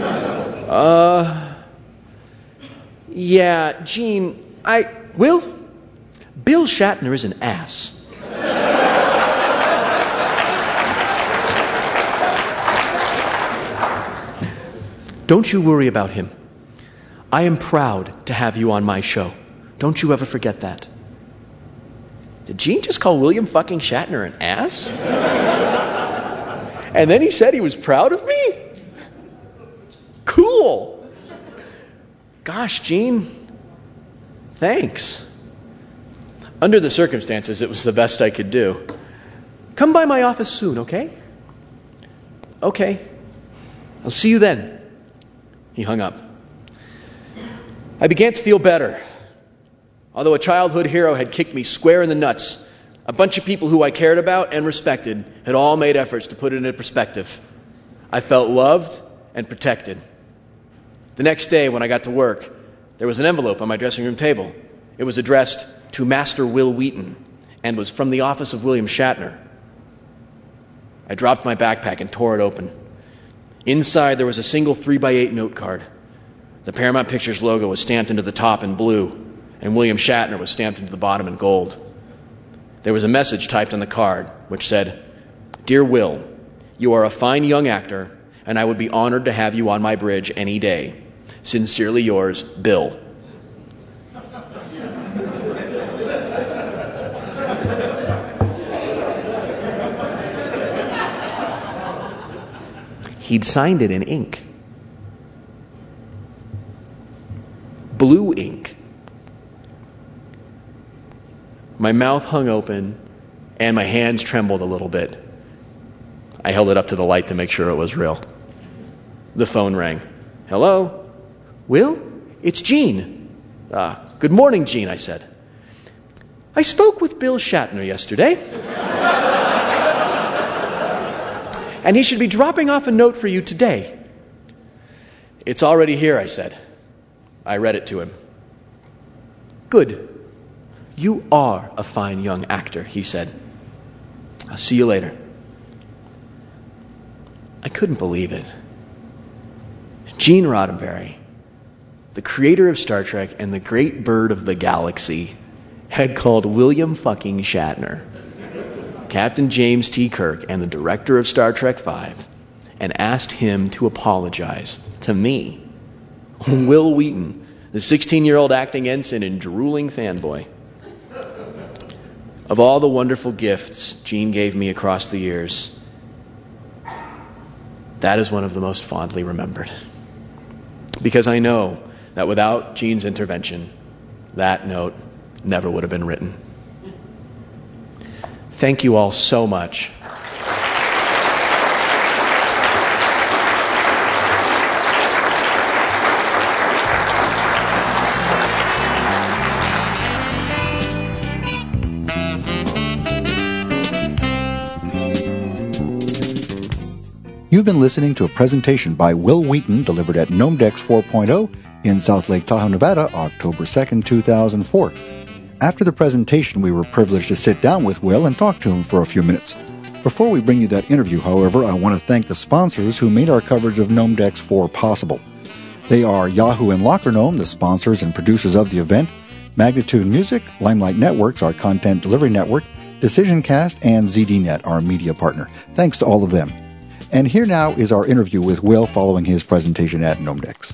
Yeah, Gene, Will, Bill Shatner is an ass. Don't you worry about him. I am proud to have you on my show. Don't you ever forget that. Did Gene just call William fucking Shatner an ass? And then he said he was proud of me? Cool. Gosh, Gene, thanks. Under the circumstances, it was the best I could do. Come by my office soon, okay? Okay. I'll see you then. He hung up. I began to feel better. Although a childhood hero had kicked me square in the nuts, a bunch of people who I cared about and respected had all made efforts to put it into perspective. I felt loved and protected. The next day when I got to work, there was an envelope on my dressing room table. It was addressed, to Master Will Wheaton and was from the office of William Shatner. I dropped my backpack and tore it open. Inside, there was a single 3x8 note card. The Paramount Pictures logo was stamped into the top in blue, and William Shatner was stamped into the bottom in gold. There was a message typed on the card, which said, "Dear Will, you are a fine young actor, and I would be honored to have you on my bridge any day. Sincerely yours, Bill." He'd signed it in ink. Blue ink. My mouth hung open, and my hands trembled a little bit. I held it up to the light to make sure it was real. The phone rang. "Hello? Will? It's Gene." "Good morning, Gene," I said. "I spoke with Bill Shatner yesterday. And he should be dropping off a note for you today." "It's already here," I said. I read it to him. "Good. You are a fine young actor," he said. "I'll see you later." I couldn't believe it. Gene Roddenberry, the creator of Star Trek and the great bird of the galaxy, had called William fucking Shatner, Captain James T. Kirk, and the director of Star Trek V, and asked him to apologize to me, Will Wheaton, the 16-year-old acting ensign and drooling fanboy. Of all the wonderful gifts Gene gave me across the years, that is one of the most fondly remembered. Because I know that without Gene's intervention, that note never would have been written. Thank you all so much.
You've been listening to a presentation by Will Wheaton delivered at Gnomedex 4.0 in South Lake Tahoe, Nevada, October 2nd, 2004. After the presentation, we were privileged to sit down with Will and talk to him for a few minutes. Before we bring you that interview, however, I want to thank the sponsors who made our coverage of Gnomedex 4 possible. They are Yahoo and Locker Gnome, the sponsors and producers of the event, Magnitude Music, Limelight Networks, our content delivery network, DecisionCast, and ZDNet, our media partner. Thanks to all of them. And here now is our interview with Will following his presentation at Gnomedex.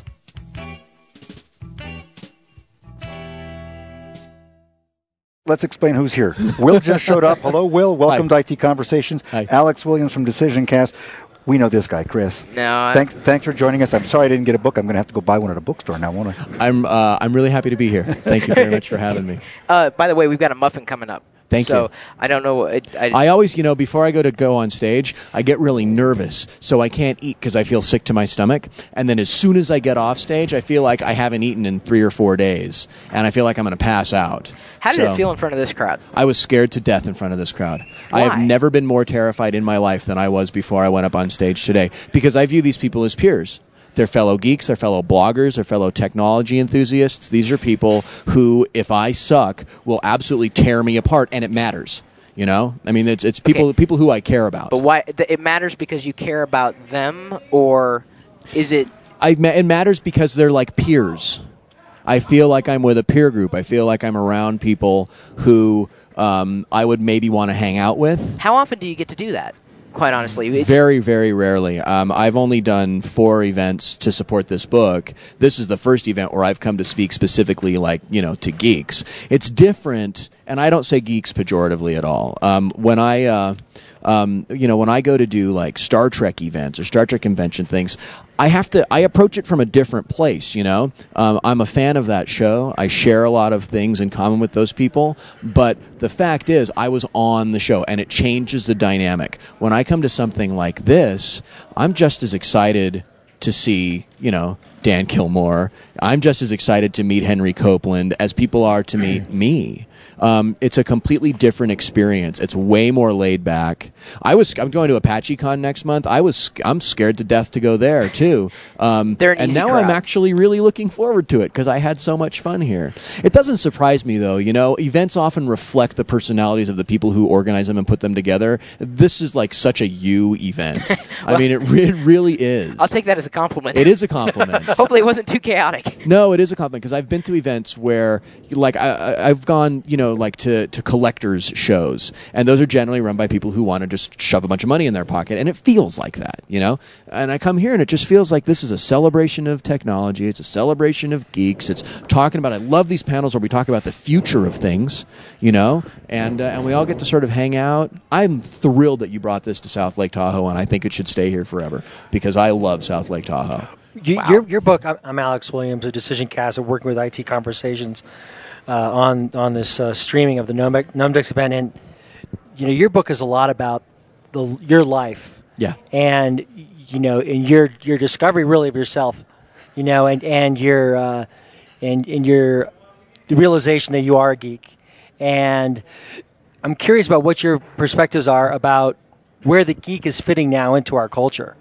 Let's explain who's here. Will just showed up. Hello, Will. Welcome to IT Conversations.
Hi.
Alex Williams from DecisionCast. We know this guy, Chris.
No.
Thanks for joining us. I'm sorry I didn't get a book. I'm going to have to go buy one at a bookstore now, won't I?
I'm really happy to be here. Thank you very much for having me.
By the way, we've got a muffin coming up.
Thank you.
So I don't know.
I always, before I go on stage, I get really nervous, so I can't eat because I feel sick to my stomach. And then as soon as I get off stage, I feel like I haven't eaten in 3 or 4 days, and I feel like I'm going to pass out.
How did it feel in front of this crowd?
I was scared to death in front of this crowd.
Why?
I have never been more terrified in my life than I was before I went up on stage today, because I view these people as peers. They're fellow geeks, they're fellow bloggers, they're fellow technology enthusiasts. These are people who, if I suck, will absolutely tear me apart, and it matters. I mean, it's people who I care about.
But why? It matters because you care about them, or is it?
It matters because they're like peers. I feel like I'm with a peer group. I feel like I'm around people who I would maybe want to hang out with.
How often do you get to do that? Quite honestly,
very, very rarely. I've only done 4 events to support this book. This is the first event where I've come to speak specifically, to geeks. It's different, and I don't say geeks pejoratively at all. When I go to do like Star Trek events or Star Trek convention things, I approach it from a different place, I'm a fan of that show. I share a lot of things in common with those people, but the fact is I was on the show, and it changes the dynamic. When I come to something like this, I'm just as excited to see, Dan Kilmore. I'm just as excited to meet Henry Copeland as people are to meet me. It's a completely different experience. It's way more laid back. I'm going to ApacheCon next month. I'm scared to death to go there too.
They're an
and
easy
now
crowd.
I'm actually really looking forward to it because I had so much fun here. It doesn't surprise me though. Events often reflect the personalities of the people who organize them and put them together. This is like such a you event. I mean, it really is.
I'll take that as a compliment.
It is a compliment.
Hopefully it wasn't too chaotic.
No, it is a compliment because I've been to events where, like, I've gone, like to collectors shows, and those are generally run by people who want to just shove a bunch of money in their pocket, and it feels like that, And I come here, and it just feels like this is a celebration of technology. It's a celebration of geeks. It's talking about. I love these panels where we talk about the future of things, and we all get to sort of hang out. I'm thrilled that you brought this to South Lake Tahoe, and I think it should stay here forever because I love South Lake Tahoe.
Wow.
Your book, I'm Alex Williams, a Decision Cast, of working with IT Conversations on this streaming of the Gnomedex event, and your book is a lot about your life, and and your discovery really of yourself, and your the realization that you are a geek, and I'm curious about what your perspectives are about where the geek is fitting now into our culture.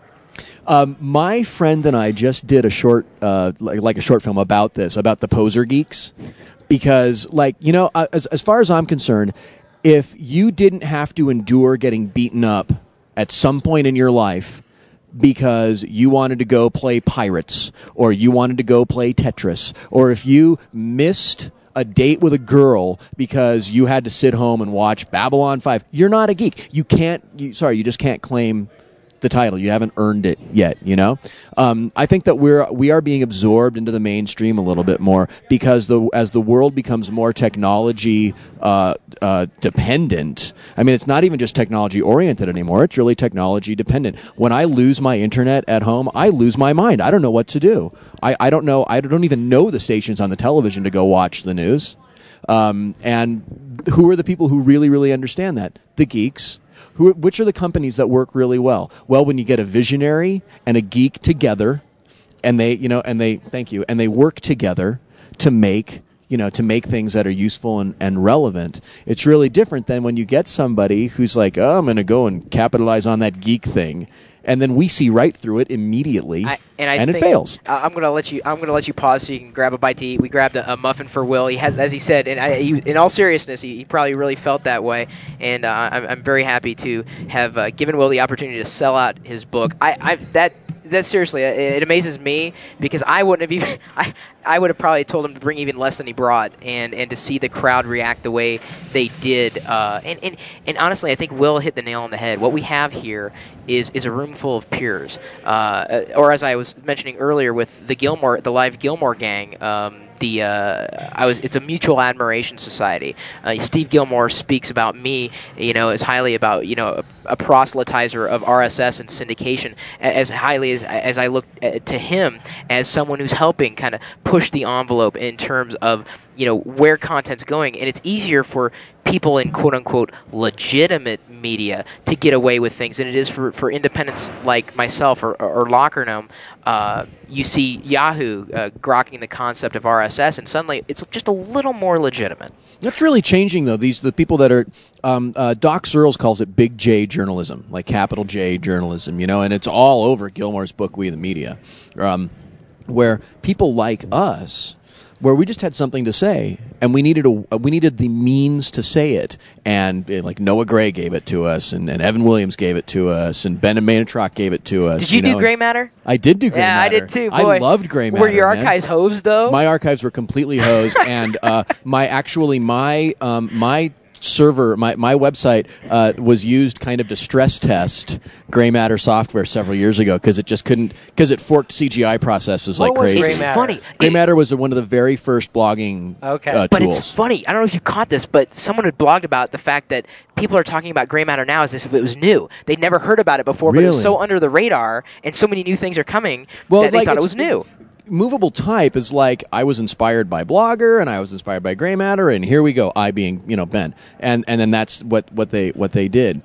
My friend and I just did a short, like a short film about this, about the poser geeks, because, as far as I'm concerned, if you didn't have to endure getting beaten up at some point in your life because you wanted to go play Pirates or you wanted to go play Tetris, or if you missed a date with a girl because you had to sit home and watch Babylon 5, you're not a geek. You just can't claim the title. You haven't earned it yet, I think that we are being absorbed into the mainstream a little bit more because as the world becomes more technology dependent. I mean, it's not even just technology oriented anymore. It's really technology dependent. When I lose my internet at home, I lose my mind. I don't know what to do. I don't know. I don't even know the stations on the television to go watch the news. And who are the people who really, really understand that? The geeks. Which are the companies that work really well? Well, when you get a visionary and a geek together, and they work together to make things that are useful and relevant. It's really different than when you get somebody who's like, oh, I'm going to go and capitalize on that geek thing, and then we see right through it immediately, and it fails.
I'm gonna let you pause so you can grab a bite to eat. We grabbed a muffin for Will. He has, as he said, and in all seriousness, he probably really felt that way. And I'm very happy to have given Will the opportunity to sell out his book. That seriously, it amazes me because I wouldn't have even. I would have probably told him to bring even less than he brought, and to see the crowd react the way they did, and honestly, I think Will hit the nail on the head. What we have here is a room full of peers, or as I was mentioning earlier with the live Gilmore gang. It's a mutual admiration society. Steve Gilmore speaks about me, as highly about, a proselytizer of RSS and syndication, as highly as I look to him as someone who's helping kind of push the envelope in terms of, where content's going. And it's easier for people in quote-unquote legitimate media to get away with things than it is for independents like myself or Locker Gnome. You see Yahoo grokking the concept of RSS, and suddenly it's just a little more legitimate.
That's really changing, though. The people that are... Doc Searles calls it Big J journalism, like capital J journalism, and it's all over Gilmore's book, We the Media, where people like us... where we just had something to say, and we needed the means to say it, and like Noah Gray gave it to us, and Evan Williams gave it to us, and Ben Manatrock gave it to us.
Did you do Gray Matter?
I did do Gray Matter.
Yeah, I did too. Boy.
I loved Gray Matter.
Were your archives hosed though?
My archives were completely hosed, and my server, my website was used kind of to stress test Gray Matter software several years ago because it forked CGI processes like crazy.
It's funny.
Gray Matter was one of the very first blogging tools.
But it's funny. I don't know if you caught this, but someone had blogged about the fact that people are talking about Gray Matter now as if it was new. They'd never heard about it before, but it was so under the radar, and so many new things are coming that they thought it was new.
Movable type is like I was inspired by Blogger and I was inspired by Gray Matter, and here we go. I being Ben, and then that's what they did.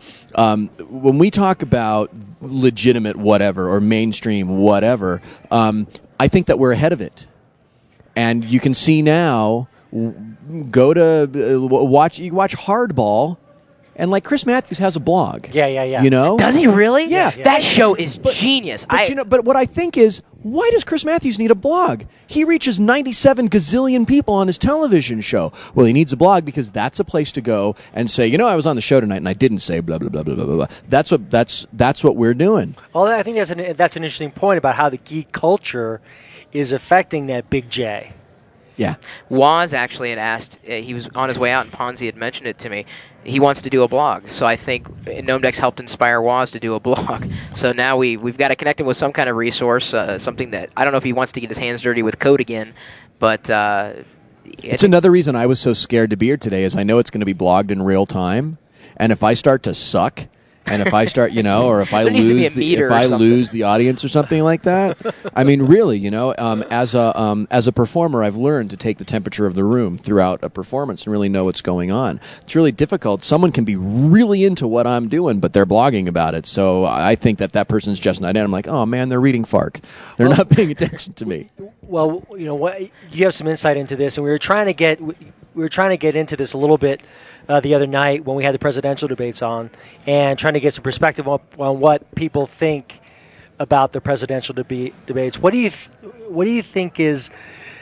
When we talk about legitimate whatever or mainstream whatever, I think that we're ahead of it. And you can see now, go to watch Hardball, and like Chris Matthews has a blog.
Yeah.
You know?
Does he really?
Yeah.
That show is genius.
But what I think is, why does Chris Matthews need a blog? He reaches 97 gazillion people on his television show. Well, he needs a blog because that's a place to go and say, I was on the show tonight and I didn't say blah blah blah blah blah blah. That's what we're doing.
Well, I think that's an interesting point about how the geek culture is affecting that Big J.
Yeah.
Woz actually had asked, he was on his way out and Ponzi had mentioned it to me, he wants to do a blog. So I think GnomeDex helped inspire Woz to do a blog. So now we've got to connect him with some kind of resource, something that, I don't know if he wants to get his hands dirty with code again, but...
it's another reason I was so scared to be here today is I know it's going to be blogged in real time, and if I start to suck... And if I start, or if I lose the audience or something like that, I mean, really, as a performer, I've learned to take the temperature of the room throughout a performance and really know what's going on. It's really difficult. Someone can be really into what I'm doing, but they're blogging about it. So I think that person's just not in. I'm like, oh man, they're reading FARC. They're not paying attention to me.
Well, you have some insight into this, and we were trying to get into this a little bit. The other night when we had the presidential debates on, and trying to get some perspective on what people think about the presidential debates. What do you think is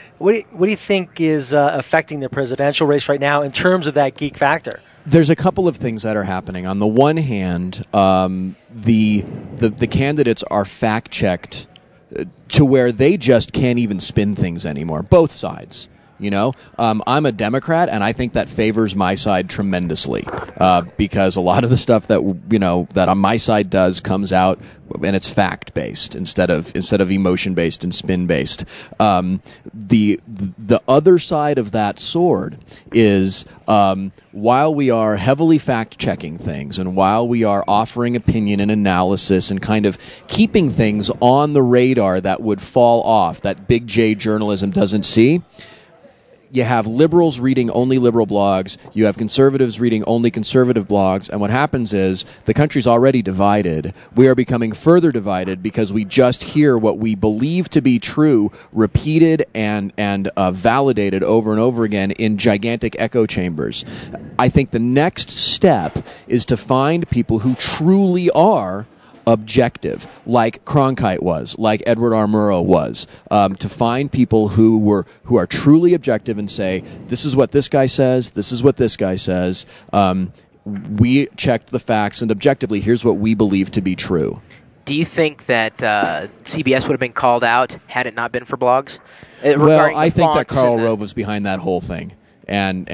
affecting the presidential race right now in terms of that geek factor?
There's a couple of things that are happening. On the one hand, the candidates are fact checked to where they just can't even spin things anymore. Both sides. I'm a Democrat, and I think that favors my side tremendously because a lot of the stuff that on my side comes out, and it's fact based instead of emotion based and spin based. The other side of that sword is while we are heavily fact checking things, and while we are offering opinion and analysis and kind of keeping things on the radar that would fall off, that Big J journalism doesn't see. You have liberals reading only liberal blogs. You have conservatives reading only conservative blogs. And what happens is the country's already divided. We are becoming further divided because we just hear what we believe to be true repeated and validated over and over again in gigantic echo chambers. I think the next step is to find people who truly are objective, like Cronkite was, like Edward R. Murrow was, to find people who are truly objective and say, this is what this guy says, this is what this guy says. We checked the facts, and objectively, here's what we believe to be true.
Do you think that CBS would have been called out had it not been for blogs?
Well, I think that Karl Rove was behind that whole thing. And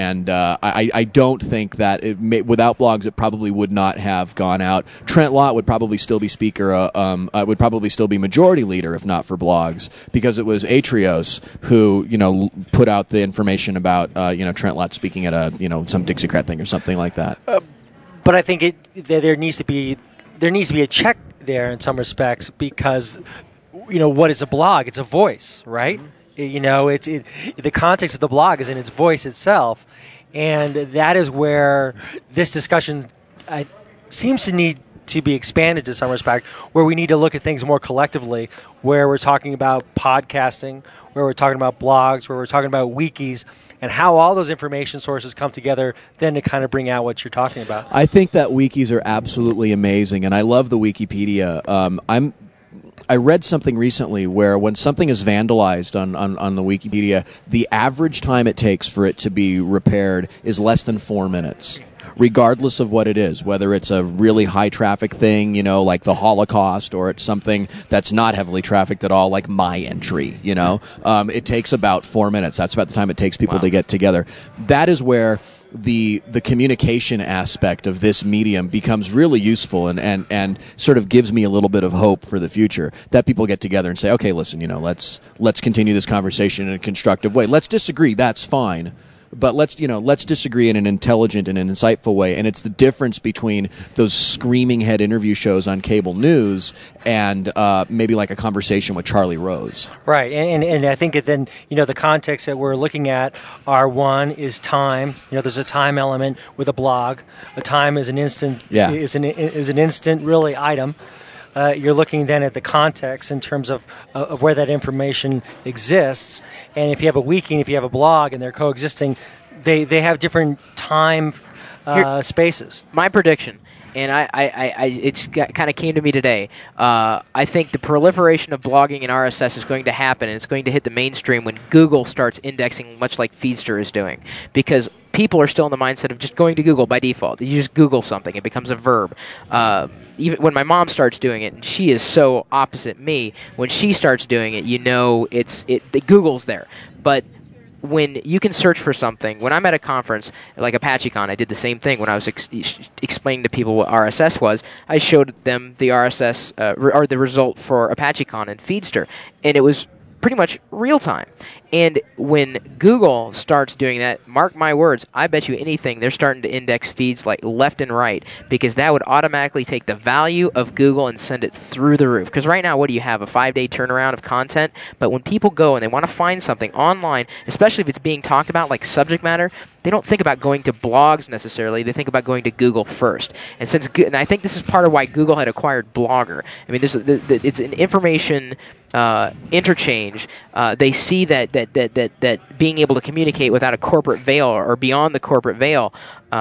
I don't think that without blogs it probably would not have gone out. Trent Lott would probably still be speaker. Would probably still be majority leader if not for blogs, because it was Atrios who put out the information about Trent Lott speaking at some Dixiecrat thing or something like that.
But I think there needs to be a check there in some respects, because what is a blog? It's a voice, right? Mm-hmm. The context of the blog is in its voice itself, and that is where this discussion seems to need to be expanded to some respect, where we need to look at things more collectively, where we're talking about podcasting, where we're talking about blogs, where we're talking about wikis, and how all those information sources come together then to kind of bring out what you're talking about.
I think that wikis are absolutely amazing, and I love the Wikipedia. I read something recently where when something is vandalized on the Wikipedia, the average time it takes for it to be repaired is less than 4 minutes, regardless of what it is, whether it's a really high traffic thing, like the Holocaust, or it's something that's not heavily trafficked at all, like my entry, it takes about 4 minutes. That's about the time it takes people to get together. That is where the communication aspect of this medium becomes really useful and sort of gives me a little bit of hope for the future, that people get together and say, okay, listen, let's continue this conversation in a constructive way. Let's disagree. That's fine. But let's disagree in an intelligent and an insightful way. And it's the difference between those screaming head interview shows on cable news and maybe like a conversation with Charlie Rose.
Right. And I think that then, the context that we're looking at are, one is time. There's a time element with a blog. A time is an instant, is an instant really item. you're looking then at the context in terms of where that information exists. And if you have a wiki, if you have a blog, and they're coexisting, they have different time spaces.
My prediction, and it kind of came to me today. I think the proliferation of blogging in RSS is going to happen, and it's going to hit the mainstream when Google starts indexing, much like Feedster is doing, because people are still in the mindset of just going to Google by default. You just Google something; it becomes a verb. Even when my mom starts doing it, and she is so opposite me, when she starts doing it, the Google's there, but when you can search for something, when I'm at a conference like ApacheCon, I did the same thing. When I was explaining to people what RSS was, I showed them the RSS or the result for ApacheCon and Feedster, and it was pretty much real time. And when Google starts doing that, mark my words, I bet you anything they're starting to index feeds like left and right, because that would automatically take the value of Google and send it through the roof. Because right now, what do you have? A 5-day turnaround of content? But when people go and they want to find something online, especially if it's being talked about like subject matter, they don't think about going to blogs necessarily. They think about going to Google first. And I think this is part of why Google had acquired Blogger. I mean, it's an information interchange. They see that being able to communicate without a corporate veil or beyond the corporate veil,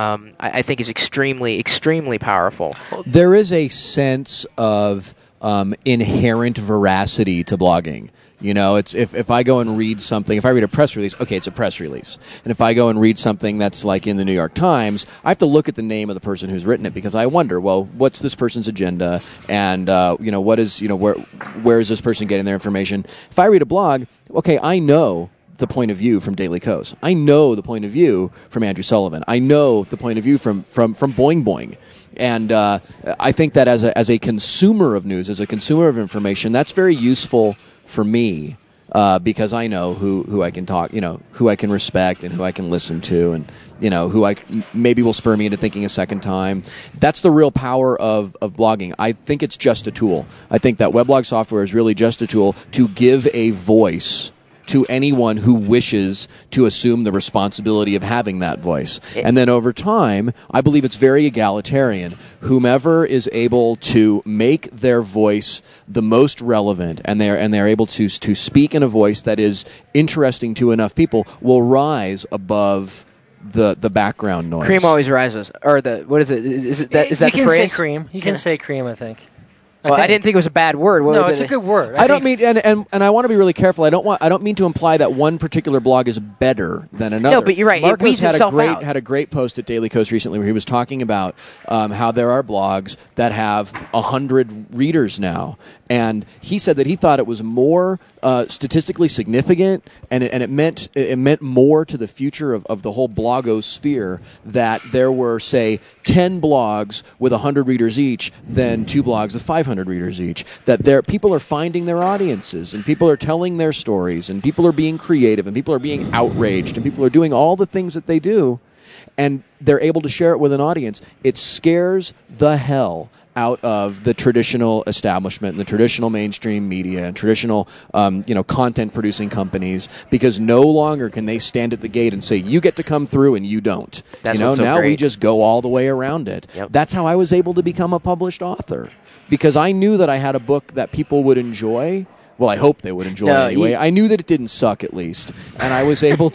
I think is extremely, extremely powerful.
There is a sense of inherent veracity to blogging. You know, it's if I go and read something, if I read a press release, okay, it's a press release. And if I go and read something that's like in the New York Times, I have to look at the name of the person who's written it, because I wonder, well, what's this person's agenda? And, what is, where is this person getting their information? If I read a blog, okay, I know the point of view from Daily Kos. I know the point of view from Andrew Sullivan. I know the point of view from Boing Boing. And I think that as a consumer of news, as a consumer of information, that's very useful for me, because I know who I can talk, who I can respect and who I can listen to, and who maybe will spur me into thinking a second time. That's the real power of blogging. I think it's just a tool. I think that weblog software is really just a tool to give a voice to anyone who wishes to assume the responsibility of having that voice. And then over time, I believe it's very egalitarian. Whomever is able to make their voice the most relevant, and they're able to speak in a voice that is interesting to enough people, will rise above the background noise.
Cream always rises. Or what is it? Is that the phrase?
You can say cream. You can say cream, I think.
Well, I didn't think it was a bad word.
No, it's a good word.
I don't mean, and I want to be really careful. I don't mean to imply that one particular blog is better than another.
No, but you're right.
Marcos
it weeds itself out.
had a great post at Daily Kos recently where he was talking about how there are blogs that have 100 readers now, and he said that he thought it was more statistically significant, and it meant more to the future of the whole blogosphere that there were, say, 10 blogs with 100 readers each than 2 blogs with 500 readers each. That people are finding their audiences, and people are telling their stories, and people are being creative, and people are being outraged, and people are doing all the things that they do, and they're able to share it with an audience. It scares the hell out of the traditional establishment and the traditional mainstream media and traditional content producing companies, because no longer can they stand at the gate and say, you get to come through and you don't.
That's what's so
now
great.
We just go all the way around it.
Yep.
That's how I was able to become a published author, because I knew that I had a book that people would enjoy. Well, I hope they would enjoy it anyway. I knew that it didn't suck, at least, and I was able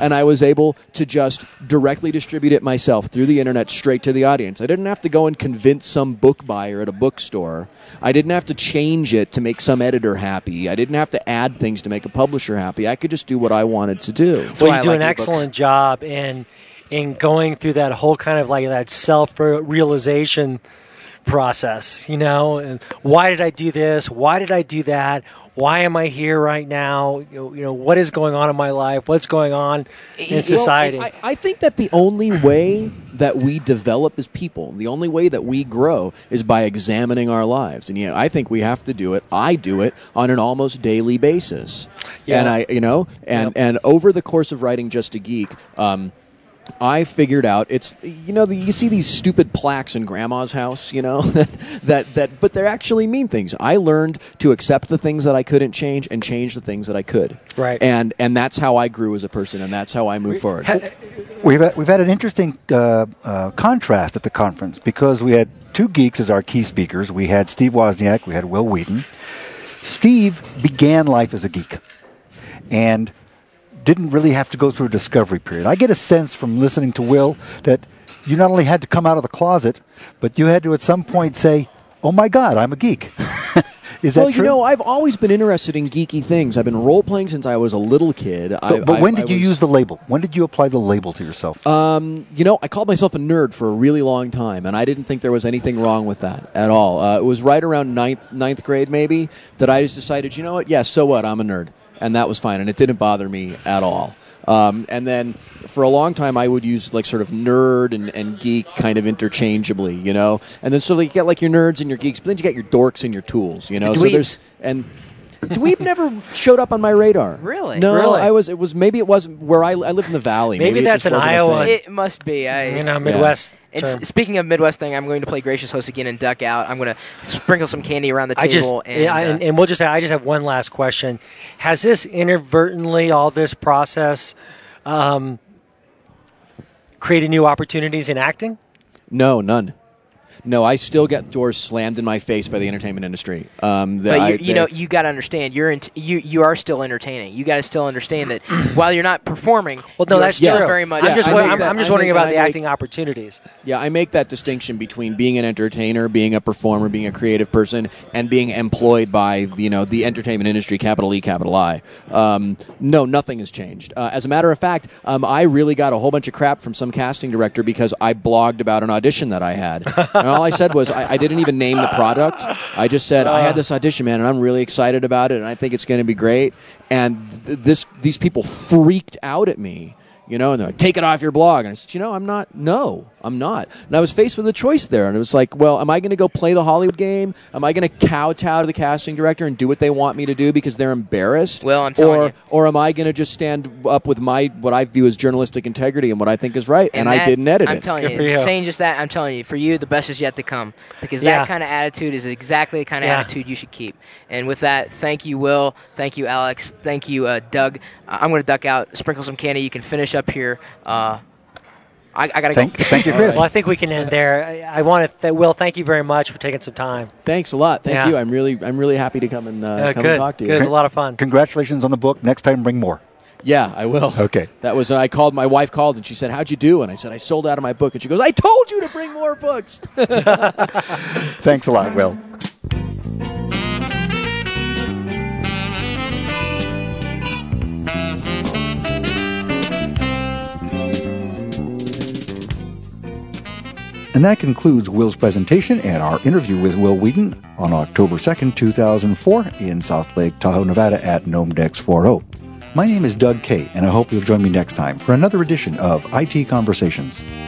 to just directly distribute it myself through the internet straight to the audience. I didn't have to go and convince some book buyer at a bookstore. I didn't have to change it to make some editor happy. I didn't have to add things to make a publisher happy. I could just do what I wanted to do.
Well, you do an excellent job in going through that whole kind of like that self-realization process, and why did I do this? Why did I do that? Why am I here right now? What is going on in my life? What's going on in society?
I think that the only way that we develop as people, the only way that we grow, is by examining our lives. And I think we have to do it. I do it on an almost daily basis. Yeah. And and over the course of writing Just a Geek, I figured out it's you see these stupid plaques in grandma's house, but they actually mean things. I learned to accept the things that I couldn't change and change the things that I could.
Right.
And that's how I grew as a person, and that's how I move forward.
We've had an interesting contrast at the conference, because we had two geeks as our key speakers. We had Steve Wozniak, we had Will Wheaton. Steve began life as a geek and didn't really have to go through a discovery period. I get a sense from listening to Will that you not only had to come out of the closet, but you had to at some point say, oh my God, I'm a geek. Is that true?
I've always been interested in geeky things. I've been role-playing since I was a little kid.
But when did you use the label? When did you apply the label to yourself?
I called myself a nerd for a really long time, and I didn't think there was anything wrong with that at all. It was right around ninth grade, maybe, that I just decided, you know what? Yeah, so what? I'm a nerd. And that was fine, and it didn't bother me at all. And then for a long time, I would use like sort of nerd and geek kind of interchangeably, you know. And then so you get like your nerds and your geeks, but then you get your dorks and your tools, you know. Dweeb never showed up on my radar.
Really?
No,
really?
Maybe it wasn't where I lived in the valley.
Maybe that's an Iowa.
It must be.
Midwest.
Speaking of Midwest thing, I'm going to play Gracious Host again and duck out. I'm going to sprinkle some candy around the table.
And we'll just say, I just have one last question. Has this inadvertently, all this process, created new opportunities in acting?
No, none. No, I still get doors slammed in my face by the entertainment industry.
You got to understand, you are still entertaining. You got to still understand that while you're not performing,
that's
still
true.
very much.
I'm just wondering about the acting opportunities.
Yeah, I make that distinction between being an entertainer, being a performer, being a creative person, and being employed by the entertainment industry, capital E, capital I. No, nothing has changed. As a matter of fact, I really got a whole bunch of crap from some casting director because I blogged about an audition that I had. And all I said was, I didn't even name the product. I just said, I had this audition, man, and I'm really excited about it, and I think it's going to be great. And these people freaked out at me, and they're like, take it off your blog. And I said, I'm not. No, I'm not. And I was faced with a choice there. And it was like, well, am I going to go play the Hollywood game? Am I going to kowtow to the casting director and do what they want me to do because they're embarrassed?
Well, I'm telling you.
Or am I going to just stand up with what I view as journalistic integrity and what I think is right? And I didn't edit it.
I'm telling you, saying just that, I'm telling you, for you, the best is yet to come. Because that kind of attitude is exactly the kind of attitude you should keep. And with that, thank you, Will. Thank you, Alex. Thank you, Doug. I'm going to duck out, sprinkle some candy. You can finish up here. I got to go.
Thank you, Chris.
Well, I think we can end there. I want to, Will, thank you very much for taking some time.
Thanks a lot. Thank you. I'm really happy to come and talk to you.
It was a lot of fun.
Congratulations on the book. Next time, bring more.
Yeah, I will.
Okay.
That was my wife called and she said, how'd you do? And I said, I sold out of my book. And she goes, I told you to bring more books.
Thanks a lot, Will. And that concludes Will's presentation and our interview with Will Wheaton on October 2nd, 2004 in South Lake Tahoe, Nevada at Gnomedex 40. My name is Doug Kay, and I hope you'll join me next time for another edition of IT Conversations.